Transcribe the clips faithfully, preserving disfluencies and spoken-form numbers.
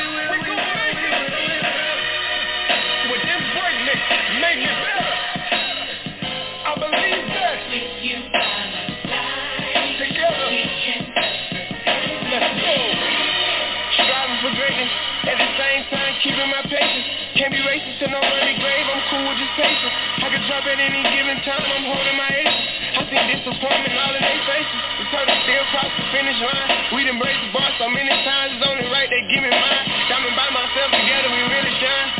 With this breakneck, make it better. I believe that. Together. Let's go. Striving for greatness, at the same time keeping my patience. Can't be racist to no early grave, I'm cool with just patience. I can drop at any given time, I'm holding my aces. I see disappointment all in their faces. The turtle still cross the finish line. We done break the bar so many times, it's only right they give me mine. Diamond by myself together, we really shine.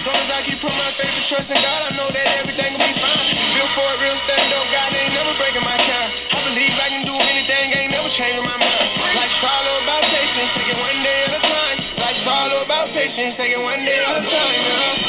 trust in God, I know that everything will be fine. Built for a real stand up, God ain't never breaking my time. I believe I can do anything, ain't never changing my mind. Life's all about patience, take it one day at a time. Life's all about patience, take it one day at a time, yeah.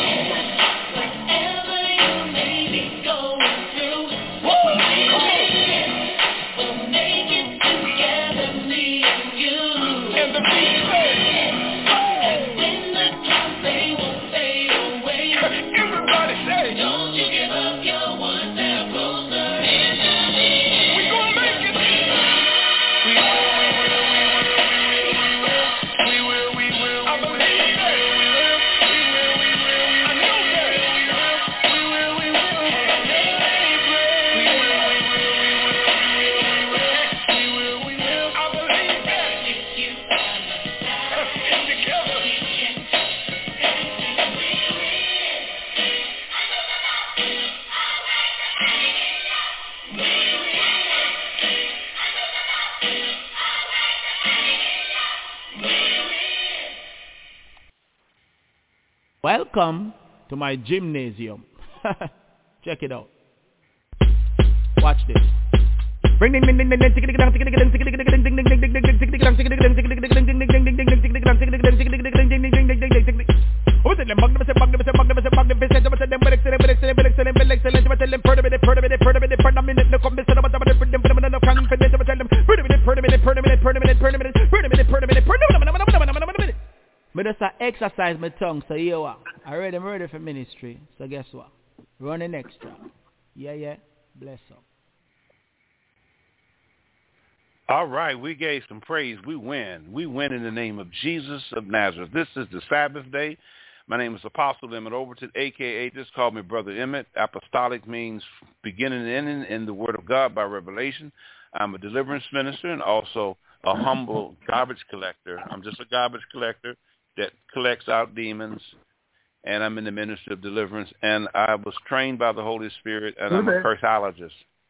Welcome to my gymnasium. Check it out. Watch this. Me just exercise my tongue, so here what? I ready, I'm ready for ministry. So guess what? Running extra. Yeah, yeah. Bless up. All right, we gave some praise. We win. We win in the name of Jesus of Nazareth. This is the Sabbath day. My name is Apostle Emmett Overton, a k a just call me Brother Emmett. Apostolic means beginning and ending in the Word of God by revelation. I'm a deliverance minister and also a humble garbage collector. I'm just a garbage collector that collects out demons, and I'm in the ministry of deliverance. And I was trained by the Holy Spirit, and I'm a curseologist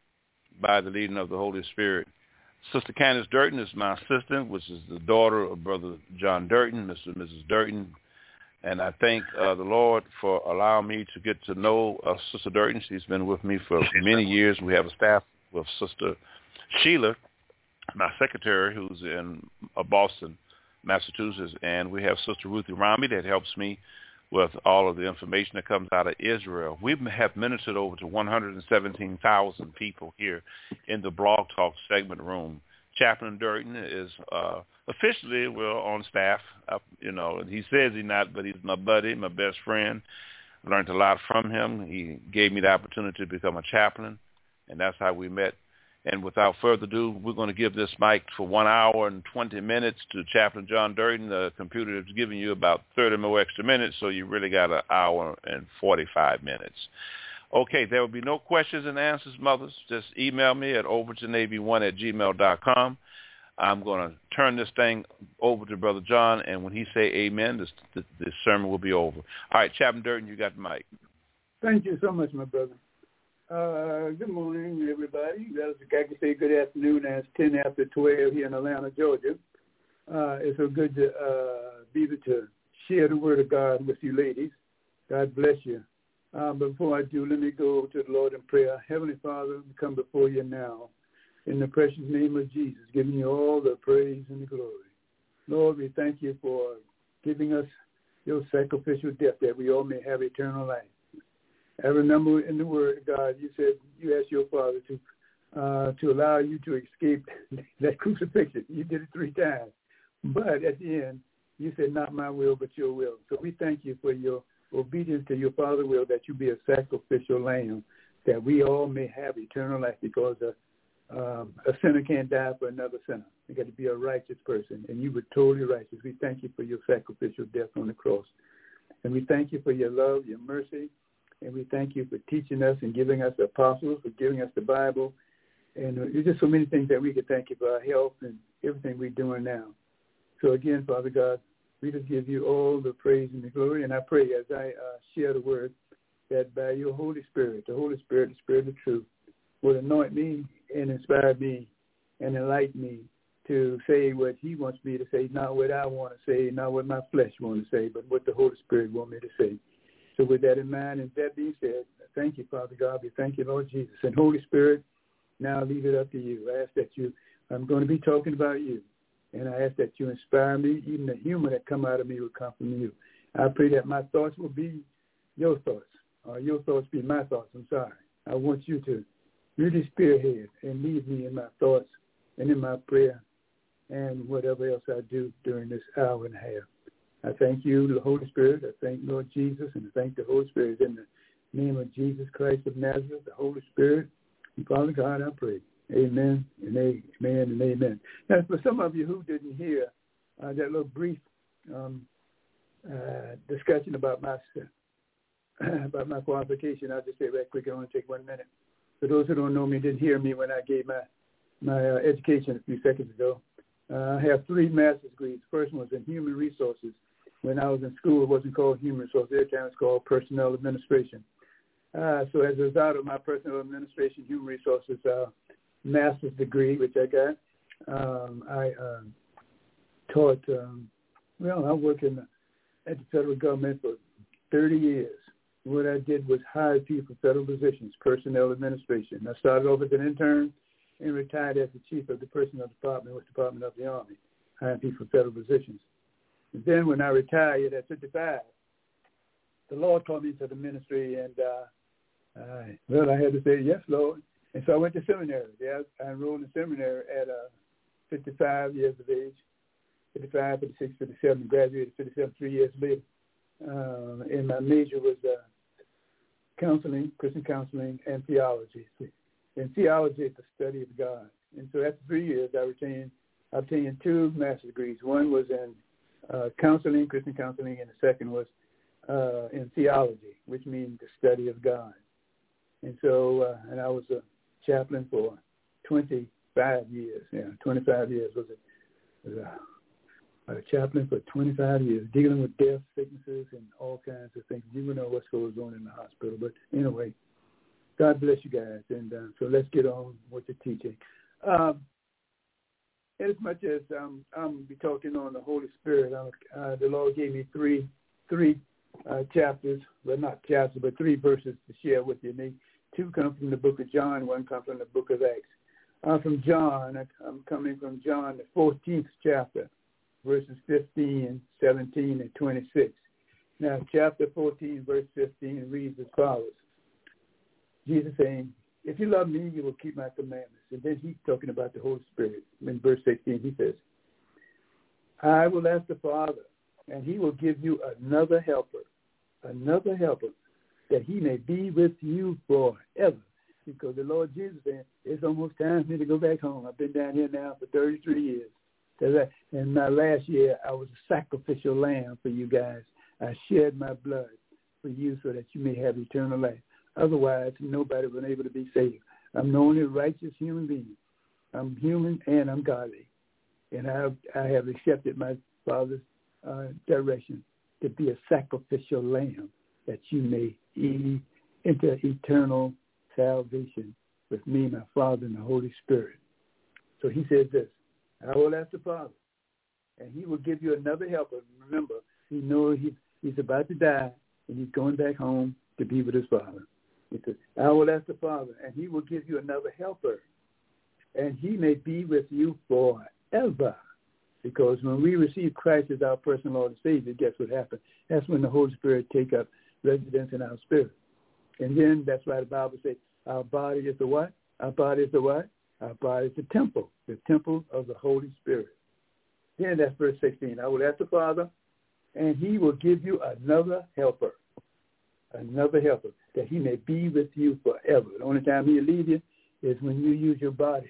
by the leading of the Holy Spirit. Sister Candace Durton is my assistant, which is the daughter of Brother John Durton, Mister and Missus Durton. And I thank uh, the Lord for allowing me to get to know uh, Sister Durton. She's been with me for many years. We have a staff with Sister Sheila, my secretary, who's in uh, Boston, Massachusetts. And we have Sister Ruthie Rami that helps me with all of the information that comes out of Israel. We have ministered over to one hundred seventeen thousand people here in the Blog Talk segment room. Chaplain Durton is uh, officially well on staff. Uh, you know, he says he's not, but he's my buddy, my best friend. I learned a lot from him. He gave me the opportunity to become a chaplain, and that's how we met. And without further ado, we're going to give this mic for one hour and twenty minutes to Chaplain John Durton. The computer is giving you about thirty more extra minutes, so you really got an hour and forty-five minutes. Okay, there will be no questions and answers, mothers. Just email me at overton navy one at gmail dot com. I'm going to turn this thing over to Brother John, and when he say amen, this, this, this sermon will be over. All right, Chaplain Durton, you got the mic. Thank you so much, my brother. Uh, good morning, everybody. That's, I can say good afternoon. It's ten after twelve here in Atlanta, Georgia. Uh, it's so good to uh, be able to share the word of God with you ladies. God bless you. Um, before I do, let me go to the Lord in prayer. Heavenly Father, we come before you now in the precious name of Jesus, giving you all the praise and the glory. Lord, we thank you for giving us your sacrificial death that we all may have eternal life. I remember in the word of God, you said you asked your Father to uh, to allow you to escape that crucifixion. You did it three times. But at the end, you said, not my will, but your will. So we thank you for your obedience to your Father's will, that you be a sacrificial lamb, that we all may have eternal life, because a, um, a sinner can't die for another sinner. You got to be a righteous person, and you were totally righteous. We thank you for your sacrificial death on the cross. And we thank you for your love, your mercy, and we thank you for teaching us and giving us the apostles, for giving us the Bible. And there's just so many things that we could thank you for, our health and everything we're doing now. So again, Father God, we just give you all the praise and the glory. And I pray as I uh, share the word, that by your Holy Spirit, the Holy Spirit, the Spirit of truth, will anoint me and inspire me and enlighten me to say what he wants me to say, not what I want to say, not what my flesh wants to say, but what the Holy Spirit wants me to say. So with that in mind, and that being said, thank you, Father God. We thank you, Lord Jesus. And Holy Spirit, now I leave it up to you. I ask that you, I'm going to be talking about you. And I ask that you inspire me. Even the humor that come out of me will come from you. I pray that my thoughts will be your thoughts, or your thoughts be my thoughts. I'm sorry. I want you to really spearhead and lead me in my thoughts and in my prayer and whatever else I do during this hour and a half. I thank you, the Holy Spirit. I thank Lord Jesus, and I thank the Holy Spirit in the name of Jesus Christ of Nazareth, the Holy Spirit. And Father God, I pray. Amen and amen and amen. Now, for some of you who didn't hear uh, that little brief um, uh, discussion about my about my qualification, I'll just say right quick. I want to take one minute. For those who don't know me, didn't hear me when I gave my my uh, education a few seconds ago. Uh, I have three master's degrees. The first one was in human resources. When I was in school, it wasn't called human resources. At the time, it was called personnel administration. Uh, so as a result of my personnel administration, human resources uh, master's degree, which I got, um, I uh, taught, um, well, I worked in the, at the federal government for thirty years. What I did was hire people for federal positions, personnel administration. I started off as an intern and retired as the chief of the personnel department with the Department of the Army, hiring people for federal positions. And then when I retired at fifty-five, the Lord called me into the ministry, and uh, I, well, I had to say, yes, Lord. And so I went to seminary. Yeah, I enrolled in seminary at uh, fifty-five years of age, fifty-five, fifty-six, fifty-seven, graduated fifty-seven, three years later. Uh, and my major was uh, counseling, Christian counseling, and theology. And theology is the study of God. And so after three years, I retained, I obtained two master's degrees. One was in uh, counseling, Christian counseling, and the second was uh, in theology, which means the study of God. And so, uh, and I was a chaplain for twenty-five years. Yeah, twenty-five years was it? Was a, a chaplain for twenty-five years, dealing with death, sicknesses, and all kinds of things. You would know what goes on in the hospital. But anyway, God bless you guys. And uh, so let's get on with the teaching. Um, as much as um, I'm going to be talking on the Holy Spirit, uh, the Lord gave me three, three uh, chapters, well, not chapters, but three verses to share with you. And they, two come from the book of John, one comes from the book of Acts. Uh, from John, I'm coming from John, the fourteenth chapter, verses fifteen, seventeen, and twenty-six. Now, chapter fourteen, verse fifteen reads as follows. Jesus saying, if you love me, you will keep my commandments. And then he's talking about the Holy Spirit. In verse sixteen, he says, I will ask the Father, and he will give you another helper, another helper, that he may be with you forever. Because the Lord Jesus said, it's almost time for me to go back home. I've been down here now for thirty-three years. In my last year, I was a sacrificial lamb for you guys. I shed my blood for you so that you may have eternal life. Otherwise, nobody would be able to be saved. I'm the only righteous human being. I'm human and I'm godly. And I have, I have accepted my Father's uh, direction to be a sacrificial lamb that you may e- enter eternal salvation with me, my Father, and the Holy Spirit. So he says this, I will ask the Father, and he will give you another helper. Remember, he knows he's, he's about to die, and he's going back home to be with his Father. He says, I will ask the Father, and he will give you another helper, and he may be with you forever. Because when we receive Christ as our personal Lord and Savior, guess what happens? That's when the Holy Spirit take up residence in our spirit. And then that's why the Bible says our body is the what? Our body is the what? Our body is the temple, the temple of the Holy Spirit. Then that's verse sixteen. I will ask the Father, and he will give you another helper, another helper, that he may be with you forever. The only time he'll leave you is when you use your body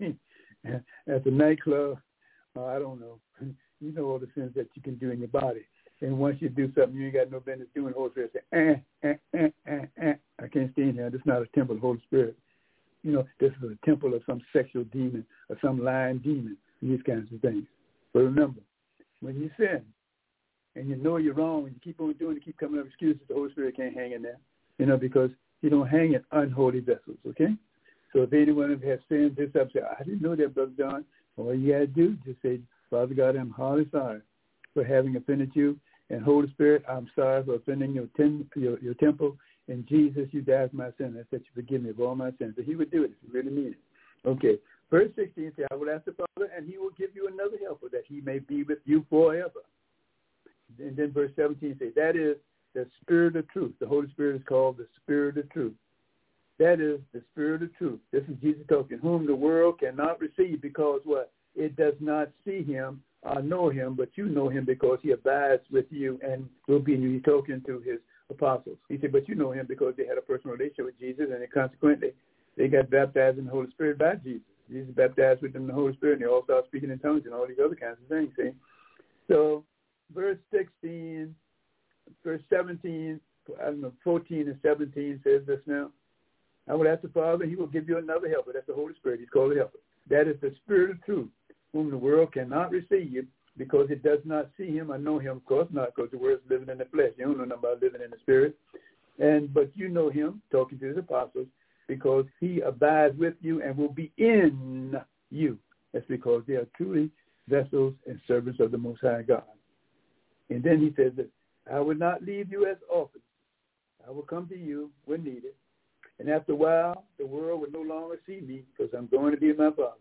at the nightclub. Uh, I don't know. You know all the sins that you can do in your body. And once you do something you ain't got no business doing, the Holy Spirit say, eh, eh, eh, eh, eh. I can't stand here. This is not a temple of the Holy Spirit. You know, this is a temple of some sexual demon or some lying demon, and these kinds of things. But remember, when you sin and you know you're wrong and you keep on doing it, keep coming up with excuses, the Holy Spirit can't hang in there, you know, because you don't hang in unholy vessels, okay? So if anyone has sinned this up, say, I didn't know that, Brother John. All you got to do is just say, Father God, I'm heartily sorry for having offended you, And Holy Spirit, I'm sorry for offending your, ten, your, your temple. And Jesus, you died for my sin. I said you forgive me of all my sins. But he would do it if he really means it. Okay. Verse sixteen says, I will ask the Father, and he will give you another helper, that he may be with you forever. And then verse seventeen says, that is the Spirit of truth. The Holy Spirit is called the Spirit of truth. That is the Spirit of truth. This is Jesus talking, whom the world cannot receive because what? It does not see him or know him, but you know him because he abides with you and will be in you. He's talking to his apostles. He said, but you know him because they had a personal relationship with Jesus, and consequently, they got baptized in the Holy Spirit by Jesus. Jesus baptized with them in the Holy Spirit, and they all started speaking in tongues and all these other kinds of things, see? So, verse sixteen, verse seventeen, I don't know, fourteen and seventeen says this now. I will ask the Father, he will give you another helper. That's the Holy Spirit. He's called the helper. That is the Spirit of truth, whom the world cannot receive because it does not see him or know him. Of course not, because the world's living in the flesh. You don't know nothing about living in the Spirit. And But you know him, talking to his apostles, because he abides with you and will be in you. That's because they are truly vessels and servants of the Most High God. And then he says that I will not leave you as orphans. I will come to you when needed. And after a while, the world will no longer see me because I'm going to be my Father.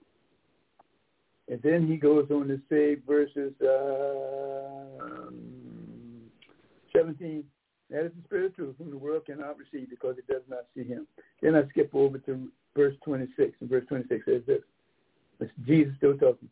And then he goes on to say, verses uh, seventeen, that is the Spirit of truth, whom the world cannot receive because it does not see him. Then I skip over to verse twenty-six, and verse twenty-six says this. It's Jesus still talking.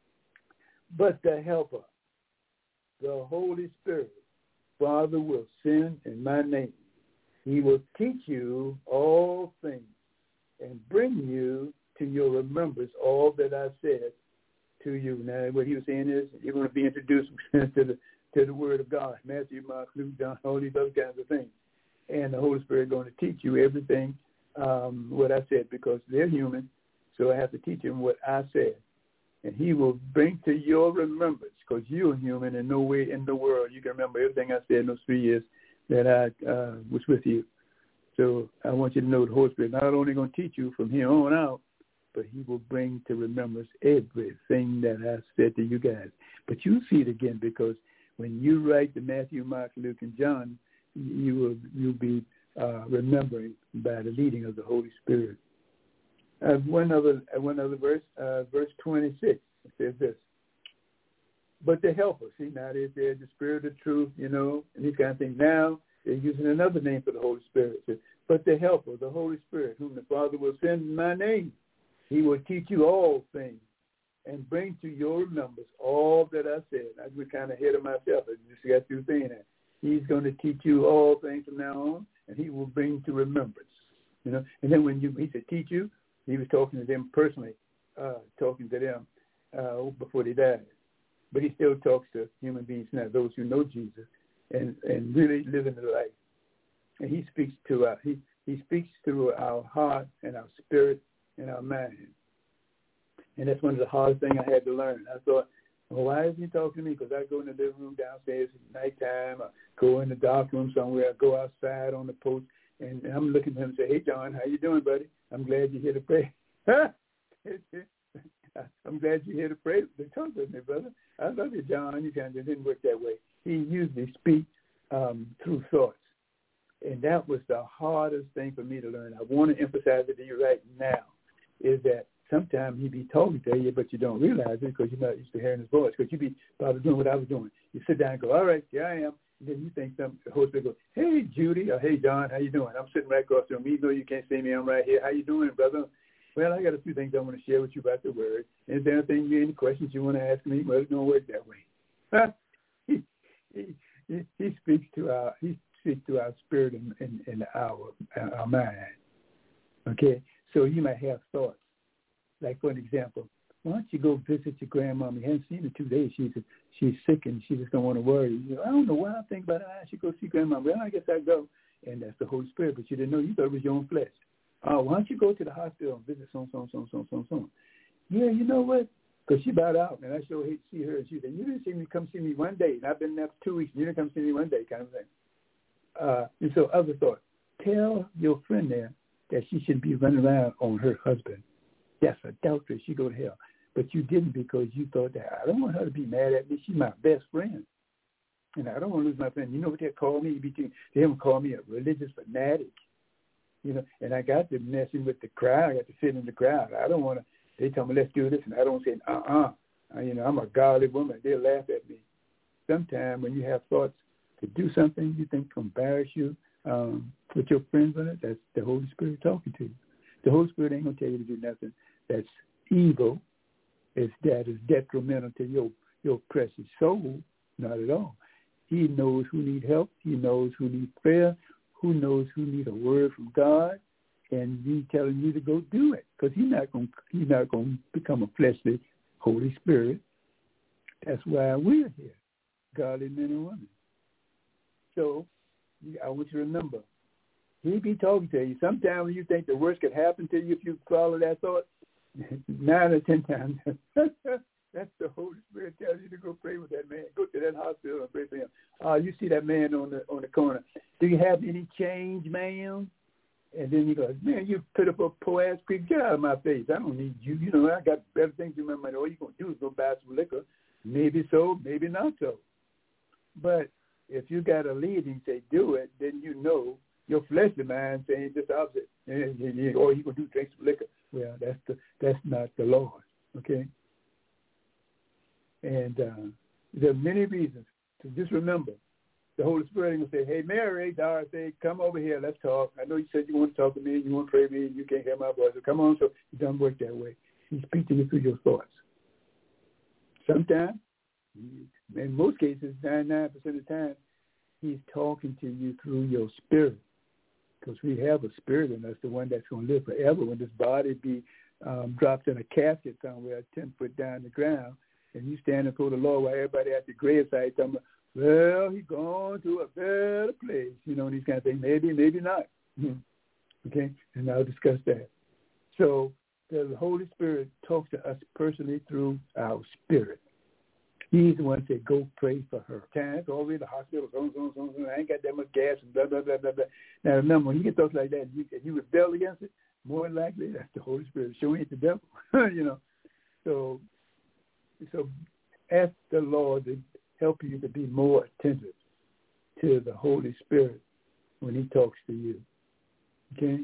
But the Helper, the Holy Spirit, Father will send in my name. He will teach you all things and bring you to your remembrance all that I said to you. Now, what he was saying is you're going to be introduced to the to the Word of God, Matthew, Mark, Luke, John, all these other kinds of things. And the Holy Spirit is going to teach you everything, um, what I said, because they're human, so I have to teach them what I said. And he will bring to your remembrance, because you're human and no way in the world you can remember everything I said in those three years that I uh, was with you. So I want you to know the Holy Spirit not only going to teach you from here on out, but he will bring to remembrance everything that I said to you guys. But you'll see it again, because when you write the Matthew, Mark, Luke, and John, you will you'll be uh, remembering by the leading of the Holy Spirit. Uh, one other uh, one other verse, uh, verse twenty-six, it says this. But the Helper, see, now there's there the Spirit of truth, you know, and these kind of things. Now they're using another name for the Holy Spirit. Says, but the Helper, the Holy Spirit, whom the Father will send in my name, he will teach you all things and bring to your remembrance all that I said. I was kind of ahead of myself. I just got through saying that. He's going to teach you all things from now on, and he will bring to remembrance. You know, and then when you he said teach you, he was talking to them personally, uh, talking to them uh, before they died. But he still talks to human beings now, those who know Jesus and, and really live in the life. And he speaks to our he he speaks through our heart and our spirit and our mind. And that's one of the hardest things I had to learn. I thought, well, why is he talking to me? Because I go in the living room downstairs at nighttime, or go in the dark room somewhere, I go outside on the porch, and I'm looking at him and say, hey, John, how you doing, buddy? I'm glad you're here to pray. I'm glad you're here to pray. They talk with me, brother. I love you, John. You kind of didn't work that way. He usually speaks um, through thoughts. And that was the hardest thing for me to learn. I want to emphasize it to you right now, is that sometimes he be talking to you, but you don't realize it because you're not used to hearing his voice. Because you be probably doing what I was doing. You sit down and go, all right, here I am. And then you think something, the Holy Spirit goes, hey, Judy, or hey, John, how you doing? I'm sitting right across from you. Even though you can't see me, I'm right here. How you doing, brother? Well, I got a few things I want to share with you about the Word. Is there anything, any questions you want to ask me? Well, it don't work that way. he, he, he, he speaks to our he speaks to our spirit and, and, and our our mind. Okay, so you might have thoughts. Like for an example, why don't you go visit your grandmama? You haven't seen her in two days. She's she's sick and she just don't want to worry. You know, I don't know why I think about it. I should go see grandmama. Well, I guess I go, and that's the Holy Spirit. But you didn't know. You thought it was your own flesh. Oh, why don't you go to the hospital and visit so so so so so so? Yeah, you know what? Because she bowed out, and I sure hate to see her. And she said, you didn't see me come see me one day, and I've been there for two weeks, and you didn't come see me one day, kind of thing. Uh, and so other thoughts. Tell your friend there that she shouldn't be running around on her husband. That's adultery. She go to hell. But you didn't because you thought that I don't want her to be mad at me. She's my best friend. And I don't want to lose my friend. You know what they call me? They haven't called me a religious fanatic. You know, and I got to messing with the crowd. I got to sit in the crowd. I don't want to. They tell me, let's do this, and I don't say, uh-uh. You know, I'm a godly woman. They'll laugh at me. Sometimes when you have thoughts to do something you think embarrass you um, with your friends on it, that's the Holy Spirit talking to you. The Holy Spirit ain't going to tell you to do nothing that's evil, is that is detrimental to your, your precious soul. Not at all. He knows who need help. He knows who need prayer. Who knows who need a word from God, and He's telling you to go do it, because He's not going. He's not going to become a fleshly Holy Spirit. That's why we're here, godly men and women. So I want you to remember, He be talking to you. Sometimes when you think the worst could happen to you if you follow that thought, nine or ten times, that's the Holy Spirit tells you to go pray with that man. Go to that hospital and pray for him. Uh, you see that man on the on the corner. Do you have any change, ma'am? And then he goes, man, you put up a poor ass creep. Get out of my face. I don't need you. You know, I got better things in my money. All you're going to do is go buy some liquor. Maybe so, maybe not so. But if you got a lead and say do it, then you know your fleshly mind saying just the opposite. And, and, and, or you're going to do drink some liquor. Well, that's the that's not the Lord, okay? And uh, there are many reasons to just remember. The Holy Spirit ain't going to say, hey, Mary, Dorothy, come over here. Let's talk. I know you said you want to talk to me. You want to pray to me. You can't hear my voice. So come on. So it doesn't work that way. He speaks to you through your thoughts. Sometimes, in most cases, ninety-nine percent of the time, He's talking to you through your spirit, because we have a spirit in us, the one that's going to live forever. When this body be um, dropped in a casket somewhere ten foot down the ground, and you stand before the Lord while everybody at the gravesite talking about, well, he's gone to a better place, you know, and these kind of things. Maybe, maybe not. Okay? And I'll discuss that. So the Holy Spirit talks to us personally through our spirit. He's the one that said, go pray for her. Times all the way to the hospital, so, so, so, so, I ain't got that much gas, and blah, blah, blah, blah, blah. Now, remember, when you get thoughts like that, and you, and you rebel against it, more than likely, that's the Holy Spirit showing it the devil, you know. So, so ask the Lord to help you to be more attentive to the Holy Spirit when He talks to you, okay?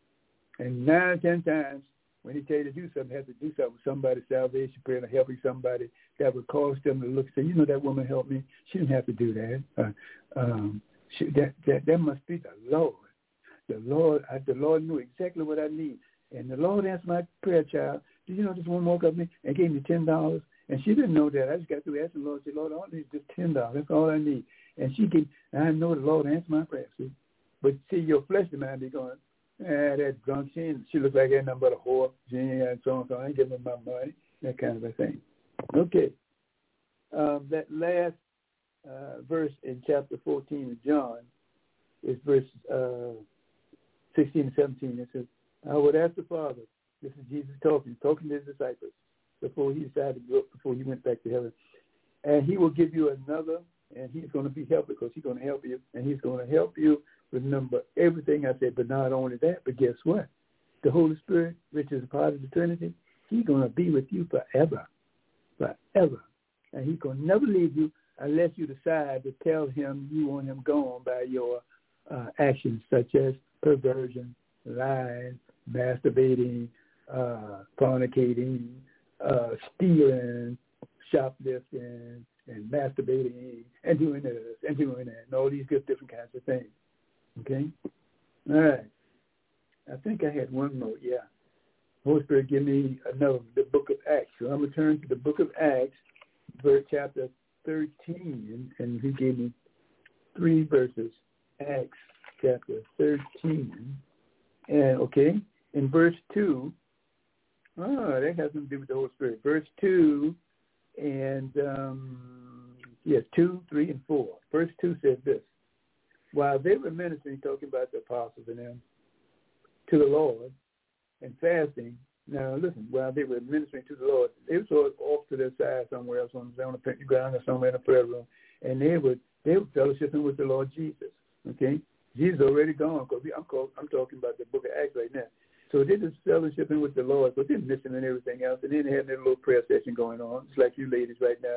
And nine or ten times, when He tell you to do something, you have to do something with somebody's salvation prayer, or helping somebody that would cause them to look and say, you know, that woman helped me. She didn't have to do that. Uh, um, she, that, that that must be the Lord. The Lord, I, the Lord knew exactly what I need. And the Lord answered my prayer, child. Did you know this woman woke up me and gave me ten dollars? And she didn't know that. I just got through asking the Lord, I said, Lord, all I need is just ten dollars. That's all I need. And she gave, and I know the Lord answered my prayer, see. But see, your fleshly mind be going, ah, that drunk, she, she looks like ain't nothing but a whore. She ain't had so and so. I ain't giving her my money. That kind of a thing. Okay. Um, that last uh, verse in chapter fourteen of John is verse uh, sixteen and seventeen. It says, I would ask the Father, this is Jesus talking, talking to His disciples before He decided to go, before He went back to heaven, and He will give you another, and He's going to be helpful because He's going to help you, and He's going to help you remember everything I said. But not only that, but guess what? The Holy Spirit, which is a part of the Trinity, He's going to be with you forever, forever. And He's going to never leave you unless you decide to tell Him you want Him gone by your uh, actions, such as perversion, lying, masturbating, uh, fornicating, uh, stealing, shoplifting, and masturbating, and doing this, and doing that, and all these good different kinds of things. Okay? All right. I think I had one more, yeah. Holy Spirit give me another, the book of Acts. So I'm going to turn to the book of Acts, verse chapter thirteen, and He gave me three verses. Acts chapter thirteen. And, okay, in verse two, oh, that has something to do with the Holy Spirit. Verse two and, um, yes, two, three, and four. Verse two says this. While they were ministering, talking about the apostles and them, to the Lord and fasting, now listen, while they were ministering to the Lord, they were sort of off to their side somewhere else on the picnic ground or somewhere in a prayer room, and they would they were fellowshipping with the Lord Jesus. Okay, Jesus already gone because I'm called, I'm talking about the book of Acts right now. So they just fellowshipping with the Lord, but they're missing and everything else, and then they had their little prayer session going on, just like you ladies right now.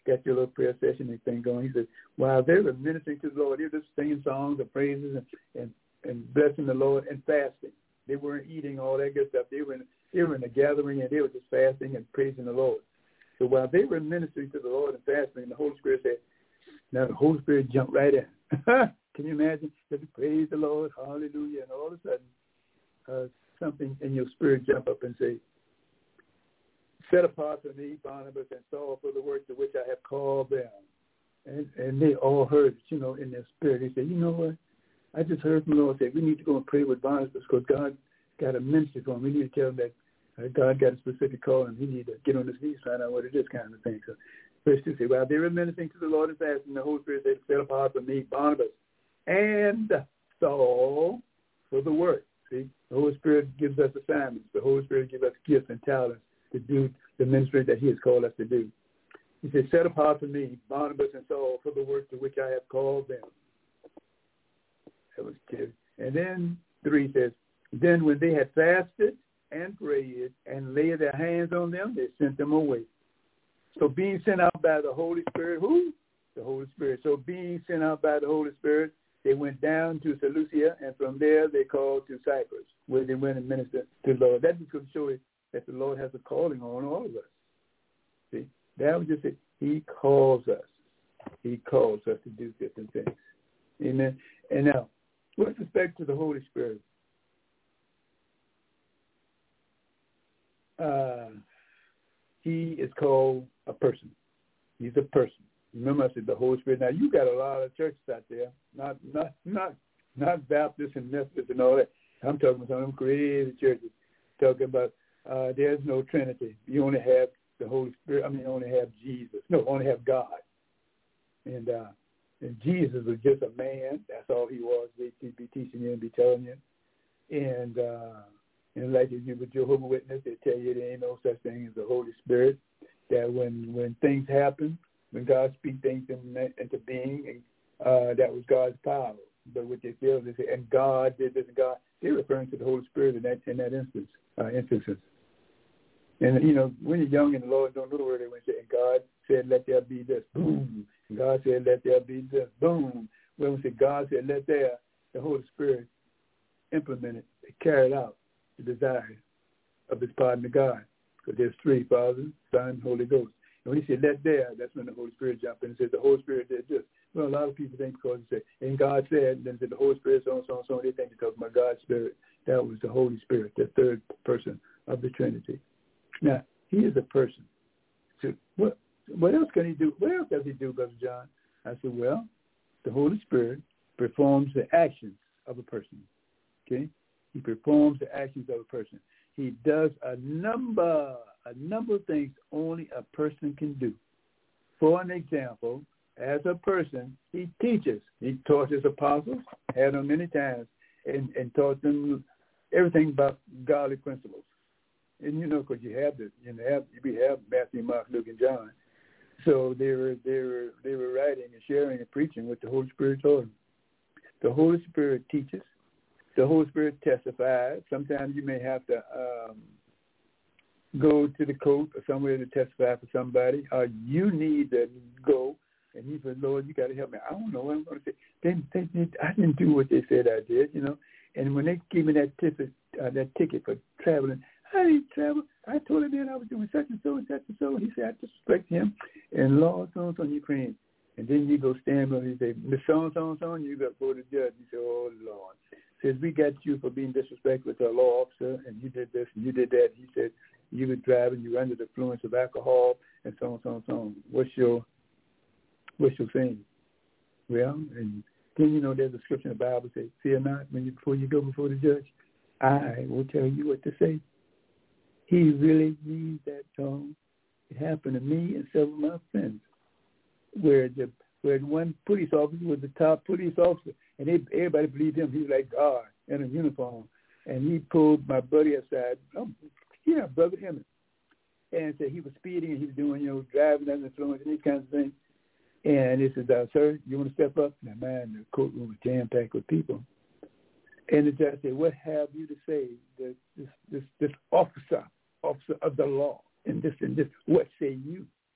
got your little prayer session and thing going. He said, while they were ministering to the Lord, they were just singing songs and praises and, and, and blessing the Lord and fasting. They weren't eating all that good stuff. They were in, they were in a gathering and they were just fasting and praising the Lord. So while they were ministering to the Lord and fasting, the Holy Spirit said, now the Holy Spirit jumped right in. Can you imagine? That you praise the Lord, hallelujah, and all of a sudden uh, something in your spirit jump up and say, set apart for me, Barnabas and Saul, for the work to which I have called them. And, and they all heard it, you know, in their spirit. They said, you know what? I just heard from the Lord say, we need to go and pray with Barnabas because God got a ministry for him. We need to tell him that uh, God got a specific call and he need to get on his knees, find out what it is, kind of thing. So verse two says, while they were ministering to the Lord and fasting, the Holy Spirit said, set apart for me, Barnabas and Saul for the work. See, the Holy Spirit gives us assignments. The Holy Spirit gives us gifts and talents to do the ministry that he has called us to do. He said, set apart for me, Barnabas and Saul, for the work to which I have called them. That was two. And then three says, then when they had fasted and prayed and laid their hands on them, they sent them away. So being sent out by the Holy Spirit, who? The Holy Spirit. So being sent out by the Holy Spirit, they went down to Seleucia, and from there they called to Cyprus, where they went and ministered to the Lord. That just could show you that the Lord has a calling on all of us. See, that was just it. He calls us. He calls us to do different things. Amen. And now, with respect to the Holy Spirit, uh, he is called a person. He's a person. Remember, I said the Holy Spirit. Now, you got a lot of churches out there, not not not not Baptists and Methodists and all that. I'm talking about some of them crazy churches talking about uh, there's no Trinity. You only have the Holy Spirit. I mean, you only have Jesus. No, only have God. And uh, and Jesus was just a man. That's all he was. He'd be teaching you and be telling you. And uh, and like if you were Jehovah's Witness, they tell you there ain't no such thing as the Holy Spirit. That when when things happen, when God speaks things into being, and, uh, that was God's power. But what they feel is, and God did this, and God, they're referring to the Holy Spirit in that in that instance, uh, instances. And, you know, when you're young and the Lord don't know the word, they would say, and God said, let there be this, boom. And God said, let there be this, boom. When we say God said, let there, the Holy Spirit implemented, carried out the desire of his partner God. Because there's three, Father, Son, Holy Ghost. And when he said, let there, that's when the Holy Spirit jumped in and said, the Holy Spirit did this. Well, a lot of people think because they say, and God said, then said the Holy Spirit, so and so and so, they think they're talking about God's Spirit. That was the Holy Spirit, the third person of the Trinity. Now, he is a person. So what what else can he do? What else does he do, Brother John? I said, well, the Holy Spirit performs the actions of a person. Okay? He performs the actions of a person. He does a number, a number of things only a person can do. For an example, as a person, he teaches. He taught his apostles, had them many times, and, and taught them everything about godly principles. And you know, because you have the, you have we have Matthew, Mark, Luke, and John, so they were they were they were writing and sharing and preaching what the Holy Spirit taught them. The Holy Spirit teaches. The Holy Spirit testifies. Sometimes you may have to um, go to the court or somewhere to testify for somebody, or you need to go. And he said, Lord, you got to help me. I don't know what I'm going to say. They, they, they, I didn't do what they said I did, you know. And when they gave me that ticket, uh, that ticket for traveling, I didn't travel. I told him that I was doing such and so and such and so. He said, I disrespect him. And Lord, so and so, you praying. And then you go stand up and he say, Miss so and so and so, and you got to go to the judge. He said, oh, Lord. Says, we got you for being disrespectful to a law officer, and you did this and you did that. He said, you were driving, you were under the influence of alcohol, and so on, so on, so on. What's your, what's your thing? Well, and then, you know, there's a scripture in the Bible that says, fear not when you, before you go before the judge. I will tell you what to say. He really needs that song. It happened to me and several of my friends, where the where one police officer was the top police officer, and they, everybody believed him. He was like God in a uniform, and he pulled my buddy aside. Oh, yeah, Brother Emmett, and said he was speeding and he was doing, you know, driving under influence and these kinds of things. And he said, uh, sir, you want to step up? Now, man, the courtroom was jam-packed with people. And the judge said, what have you to say, this, this, this, this officer, officer of the law, and this and this, what say you?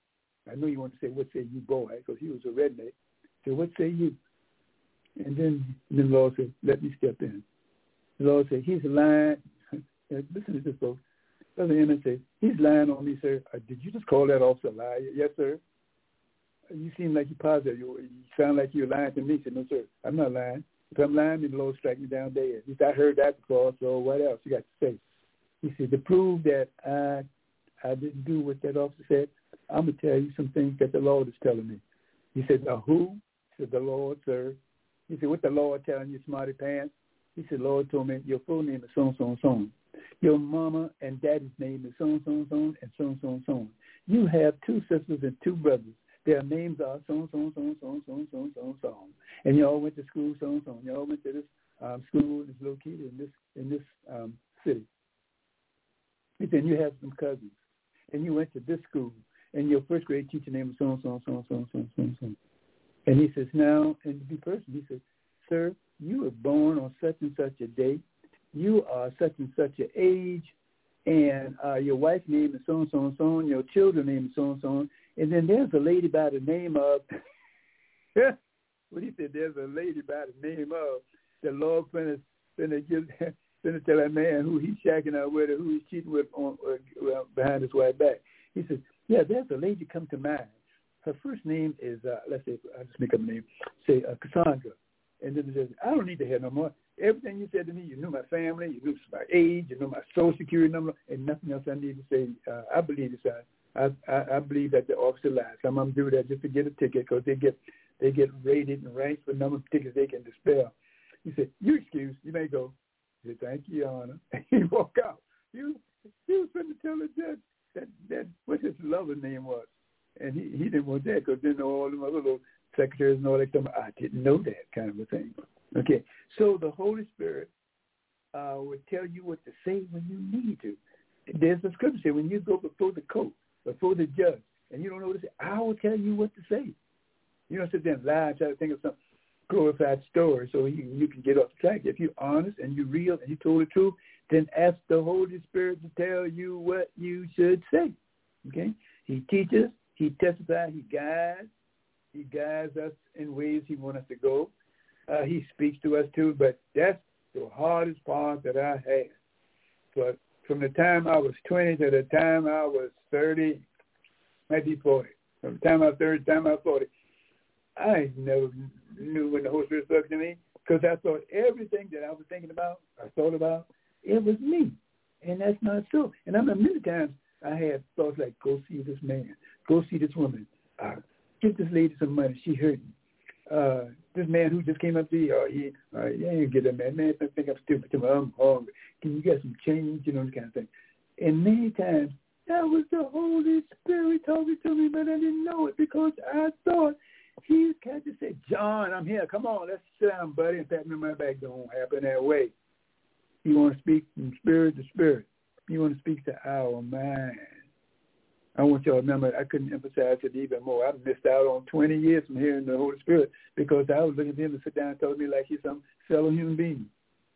I know you want to say, what say you, boy, because he was a redneck. So what say you? And then, then the Lord said, let me step in. The Lord said, he's lying. Listen to this, folks. Brother Emmett said, he's lying on me, sir. Uh, did you just call that officer a liar? Yes, sir. You seem like you're positive. You, you sound like you're lying to me. He said, no, sir, I'm not lying. If I'm lying, then the Lord strike me down dead. He said, I heard that before, so what else you got to say? He said, to prove that I I didn't do what that officer said, I'm going to tell you some things that the Lord is telling me. He said, now who? He said, the Lord, sir. He said, what the Lord telling you, smarty pants? He said, Lord told me, your full name is so-and-so-and-so. Your mama and daddy's name is so-and-so-and-so and so-and-so-and-so. You have two sisters and two brothers. Their names are so-and-so-and-so-and-so-and-so-and-so. And you all went to school so-and-so. You all went to this um, school that's located in this in this um, city. He said, you have some cousins. And you went to this school. And your first grade teacher name was so-and-so-and-so-and-so-and-so. And he says, now, and to be personal, he says, sir, you were born on such and such a date. You are such and such an age. And uh, your wife's name is so-and-so-and-so. And your children's name is so-and-so. And then there's a lady by the name of, what he said, there's a lady by the name of, the Lord finna, finna, give, finna tell that man who he's shacking out with or who he's cheating with on, uh, behind his wife's back. He says, yeah, there's a lady come to mind. Her first name is, uh, let's say, I'll just make up a name, say uh, Cassandra. And then he says, I don't need to hear no more. Everything you said to me, you knew my family, you knew my age, you knew my social security number, and nothing else I need to say. Uh, I believe this. I, I I believe that the officer lies. Some of them do that just to get a ticket because they get they get rated and ranked for the number of tickets they can dispel. He said, you excuse, you may go. He said, thank you, Your Honor. And he walked out. He was, he was trying to tell the judge that, that what his lover's name was. And he, he didn't want that because then all the other little secretaries and all that stuff, I didn't know that kind of a thing. Okay, so the Holy Spirit uh, would tell you what to say when you need to. There's a scripture say when you go before the court, before the judge, and you don't know what to say, I will tell you what to say. You don't sit there and lie and try to think of some glorified story so you, you can get off the track. If you're honest and you're real and you told the truth, then ask the Holy Spirit to tell you what you should say. Okay? He teaches, he testifies, he guides. He guides us in ways he wants us to go. Uh, he speaks to us too, but that's the hardest part that I had. But from the time I was twenty to the time I was thirty, maybe forty. From the time I was thirty to the time I was forty, I never knew when the Holy Spirit spoke to me because I thought everything that I was thinking about, I thought about, it was me. And that's not so. And I remember many times I had thoughts like, go see this man, go see this woman, uh, give this lady some money, she hurting. Uh, this man who just came up to you, oh, he, uh, you ain't get that man. Man, I think I'm stupid. I'm hungry. Can you get some change? You know, this kind of thing. And many times, that was the Holy Spirit talking to me, but I didn't know it because I thought he had to say, John, I'm here. Come on, let's sit down, buddy, and pat me on my back. Don't happen that way. You want to speak from spirit to spirit. You want to speak to our mind. I want y'all to remember, I couldn't emphasize it even more. I missed out on twenty years from hearing the Holy Spirit because I was looking at him to sit down and talk to me like he's some fellow human being.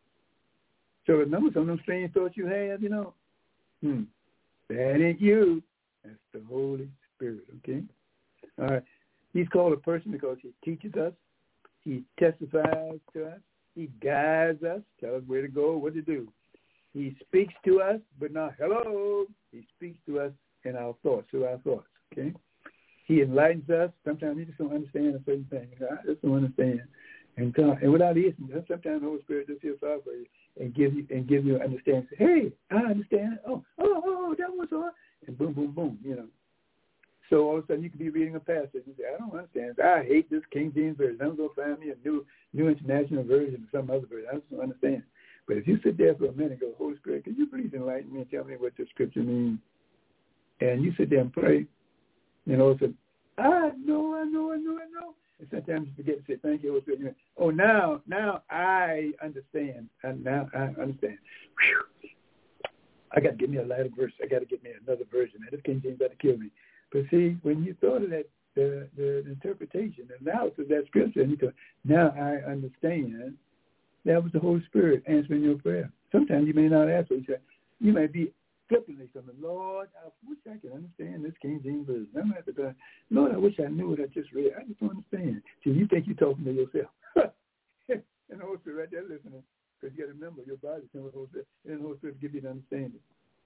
So remember some of them strange thoughts you have, you know? Hmm. That ain't you. That's the Holy Spirit, okay? All right. He's called a person because he teaches us. He testifies to us. He guides us, tells us where to go, what to do. He speaks to us, but not hello. He speaks to us in our thoughts, through our thoughts, okay? He enlightens us. Sometimes we just don't understand a certain thing. I just don't understand. And, uh, and without listening, sometimes the Holy Spirit just feels sorry for you and give you and give you an understanding. Say, hey, I understand. Oh, oh, oh, that was all. And boom, boom, boom, you know. So all of a sudden you could be reading a passage and say, I don't understand. I hate this King James version. I'm going to find me a new new international version or some other version. I just don't understand. But if you sit there for a minute and go, Holy Spirit, can you please enlighten me and tell me what the scripture means? And you sit there and pray, and all of a sudden, I know, I know, I know, I know. And sometimes you forget to say, thank you, Holy Spirit. Oh, now, now I understand. And now I understand. Whew. I got to get me a lighter verse. I got to get me another version. This King James got to kill me. But see, when you thought of that, the, the, the interpretation, the analysis of that scripture, and you thought, now I understand, that was the Holy Spirit answering your prayer. Sometimes you may not ask what you say. You may be flippantly from the Lord, I wish I could understand this King James Version. I'm at the time, Lord, I wish I knew what I just read. I just don't understand. See, you think you're talking to yourself. And the Holy Spirit right there listening. Because you got to remember, your body is the Holy Spirit, and the Holy Spirit will give you the understanding.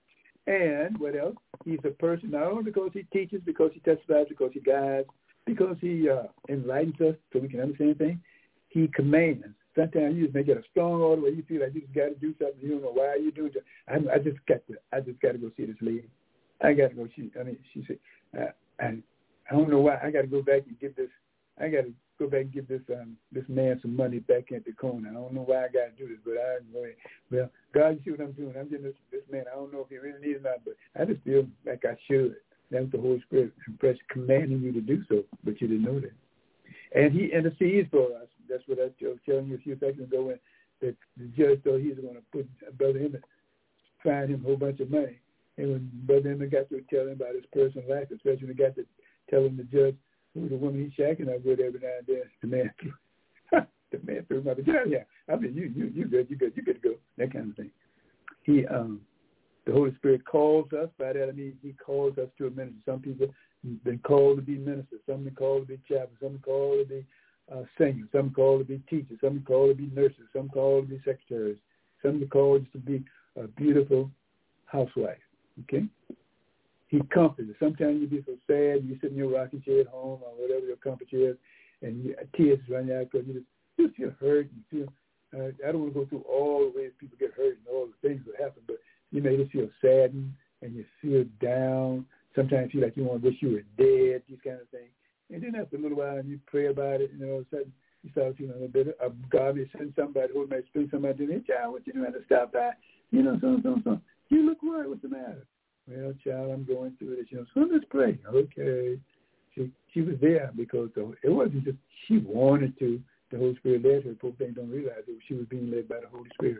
And what else? He's a person not only because he teaches, because he testifies, because he guides, because he uh, enlightens us so we can understand things. He commands. Sometimes you just may get a strong order where you feel like you just got to do something. You don't know why you do it. I, I just got to. I just got to go see this lady. I got to go. She. I mean, she said, uh, I. I don't know why. I got to go back and get this. I got to go back and give this um this man some money back at the corner. I don't know why I got to do this, but I go ahead. Well, God, you see what I'm doing. I'm getting this this man. I don't know if he really needs it or not, but I just feel like I should. That's the Holy Spirit impressed, commanding you to do so, but you didn't know that. And he intercedes for us. That's what I was telling you a few seconds ago when the, the judge thought he was going to put Brother Emmett, find him a whole bunch of money. And when Brother Emmett got to tell him about his personal life, especially when he got to tell him the judge who the woman he's shacking up with every now and then, the man threw, the man threw him out. Get out of here. I mean, you, you, you good, you good, you good to go, that kind of thing. He, um, the Holy Spirit calls us. By that I mean he calls us to a ministry. Some people have been called to be ministers. Some have been called to be chaplains. Some are called to be uh, singers. Some are called to be teachers. Some are called to be nurses. Some are called to be secretaries. Some are called just to be a beautiful housewife. Okay? He comforts us. Sometimes you be so sad, you sit in your rocking chair at home or whatever your comfort chair is, and you, tears run out because you just, you just feel hurt. And feel, uh, I don't want to go through all the ways people get hurt and all the things that happen, but you may just feel saddened and you feel down. Sometimes you feel like you want to wish you were dead, these kind of things. And then after a little while, and you pray about it, and all of a sudden you start feeling a little bit of God may send somebody who might speak somebody to me, child, what you doing to stop by? You know, so, so, so. You look worried. What's the matter? Well, child, I'm going through this. You know, so let's pray. Okay. She she was there because the, it wasn't just she wanted to. The Holy Spirit led her. Poor thing don't realize it. She was being led by the Holy Spirit.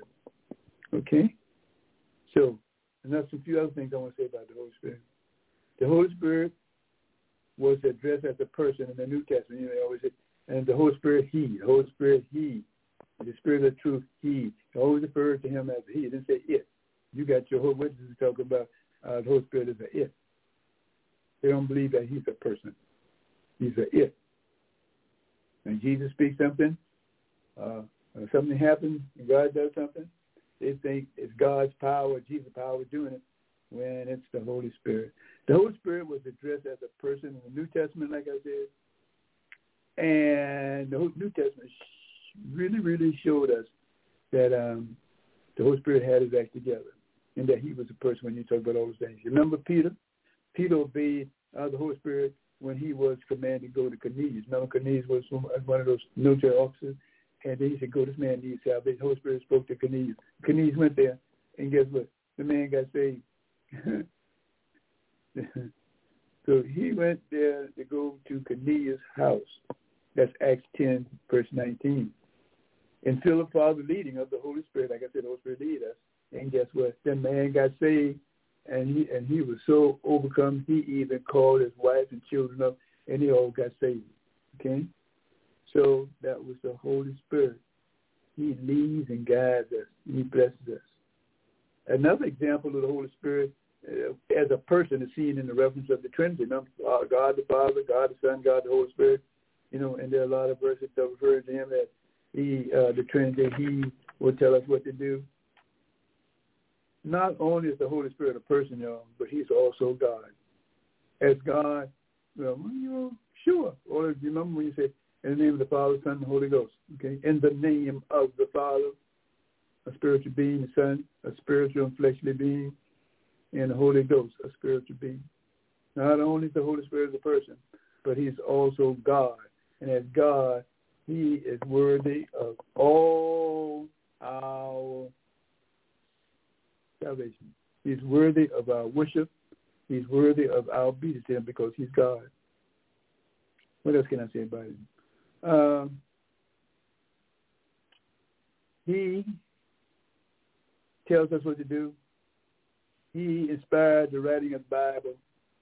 Okay? So, and that's a few other things I want to say about the Holy Spirit. The Holy Spirit was addressed as a person in the New Testament. You know, they always say, and the Holy Spirit, He. The Holy Spirit, He. The Spirit of truth, He. They always refer to Him as He. They didn't say it. You got your whole witnesses talking about uh, the Holy Spirit is a it. They don't believe that He's a person. He's a it. When Jesus speaks something, uh, when something happens and God does something, they think it's God's power, Jesus' power doing it, when it's the Holy Spirit. The Holy Spirit was addressed as a person in the New Testament, like I said, and the New Testament really, really showed us that um, the Holy Spirit had His act together and that He was a person when you talk about all those things. You remember Peter? Peter obeyed uh, the Holy Spirit when he was commanded to go to Cornelius. Remember Cornelius was one of those military officers, and then he said, go, this man needs salvation. The Holy Spirit spoke to Cornelius. Cornelius went there, and guess what? The man got saved. So he went there to go to Cornelius' house. That's Acts ten, verse nineteen. And Philip followed the leading of the Holy Spirit. Like I said, the Holy Spirit lead us. And guess what? That man got saved, and he and he was so overcome, he even called his wife and children up, and they all got saved. Okay? So that was the Holy Spirit. He leads and guides us. He blesses us. Another example of the Holy Spirit uh, as a person is seen in the reference of the Trinity. Remember, God the Father, God the Son, God the Holy Spirit. You know, and there are a lot of verses that refer to Him that He, uh, the Trinity, He will tell us what to do. Not only is the Holy Spirit a person, y'all, but He's also God. As God, well, you know, sure. Or you remember when you say, in the name of the Father, Son, and the Holy Ghost. Okay, in the name of the Father, a spiritual being, the Son, a spiritual and fleshly being, and the Holy Ghost, a spiritual being. Not only is the Holy Spirit a person, but He's also God. And as God, He is worthy of all our salvation. He's worthy of our worship. He's worthy of our obedience to Him because He's God. What else can I say about Him? Um, he tells us what to do. He inspired the writing of the Bible.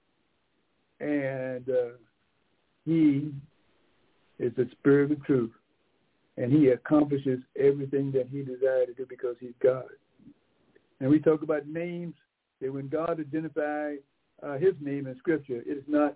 And uh, He is the Spirit of truth. And He accomplishes everything that He desired to do because He's God. And we talk about names. that when God identifies uh, his name in Scripture, it is not,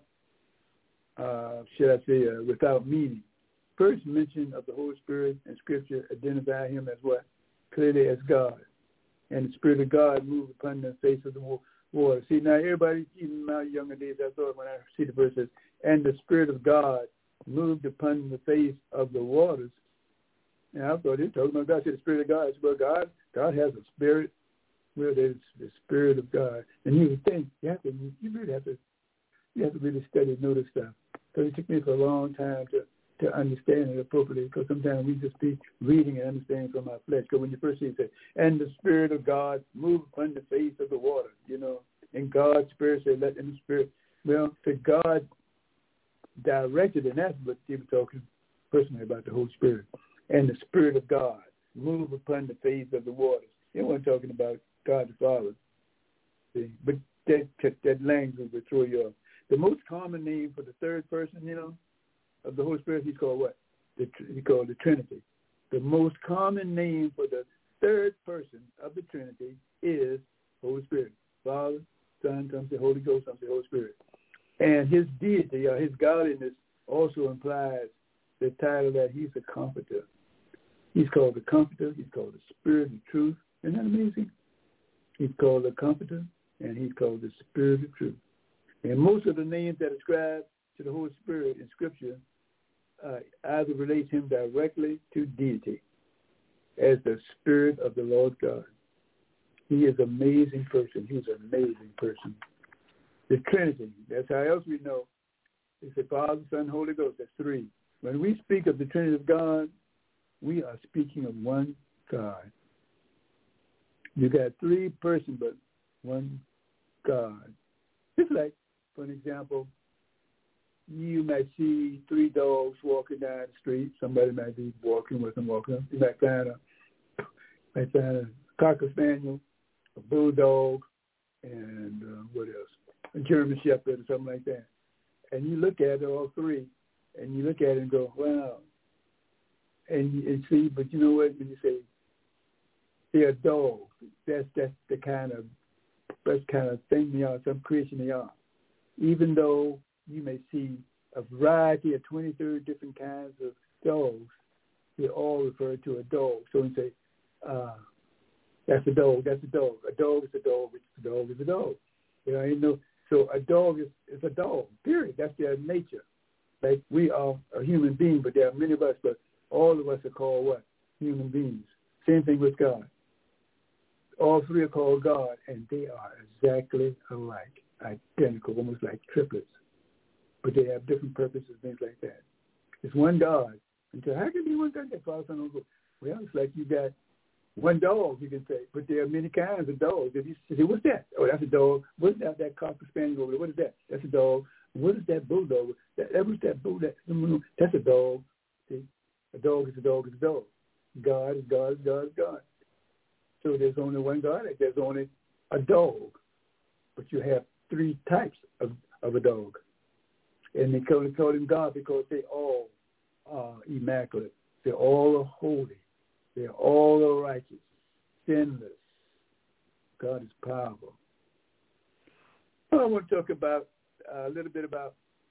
uh, should I say, uh, without meaning. First mention of the Holy Spirit in Scripture identify him as what? Clearly as God. And the Spirit of God moved upon the face of the water. See, now everybody, even in my younger days, I thought when I see the verse says, and the Spirit of God moved upon the face of the waters. And I thought he talking about God. I said the Spirit of God. I said, well, God, God has a spirit. Well, there's the Spirit of God. And you would think, you have to, you really have to, you have to really study and know this stuff. Because it took me for a long time to, to understand it appropriately, because sometimes we just be reading and understanding from our flesh. Because when you first see it, say, and the Spirit of God moved upon the face of the water, you know, and God's Spirit said, let in the Spirit. Well, to God directed, and that's what they were talking personally about the Holy Spirit. And the Spirit of God moved upon the face of the waters. They weren't talking about God the Father. See? But that, that language would throw you off. The most common name for the third person, you know, of the Holy Spirit, he's called what? The, he called the Trinity. The most common name for the third person of the Trinity is Holy Spirit. Father, Son, some say Holy Ghost, some say Holy Spirit. And his deity or his godliness also implies the title that he's a comforter. He's called the Comforter. He's called the Spirit of Truth. Isn't that amazing? He's called the Comforter, and he's called the Spirit of Truth. And most of the names that ascribe to the Holy Spirit in Scripture uh, either relates him directly to deity as the Spirit of the Lord God. He is an amazing person. He's an amazing person. The Trinity, that's how else we know. It's the Father, Son, Holy Ghost. That's three. When we speak of the Trinity of God, we are speaking of one God. You got three persons, but one God. Just like, for an example, you might see three dogs walking down the street. Somebody might be walking with them, walking up. You might find a, might find a Cocker Spaniel, a Bulldog, and uh, what else? A German Shepherd or something like that. And you look at it, all three, and you look at it and go, wow. And you and see, but you know what? When you say they're dogs, that's that's the kind of that's kind of thing they are, some creation they are. Even though you may see a variety of twenty-three different kinds of dogs, they all refer to a dog. So you say, uh, that's a dog, that's a dog. A dog is a dog, which a dog is a dog. You know, you know. So a dog is, is a dog, period. That's their nature. Like we are a human being, but there are many of us, but all of us are called what? Human beings. Same thing with God. All three are called God, and they are exactly alike, identical, almost like triplets. But they have different purposes, things like that. It's one God. And so how can it be one God? That Father, Son, Holy Ghost? Well, it's like you got one dog, you can say, but there are many kinds of dogs. If you say, what's that? Oh, that's a dog. What's that? That Cocker Spaniel over there? What is that? That's a dog. What is that Bulldog? That, that was that Bulldog. That's a dog. See, a dog is a dog is a dog. God is God is God is God. So there's only one God. There's only a dog, but you have three types of, of a dog, and they call, they call him God because they all are immaculate. They all are holy. They're all righteous, sinless. God is powerful. Well, I want to talk about uh, a little bit about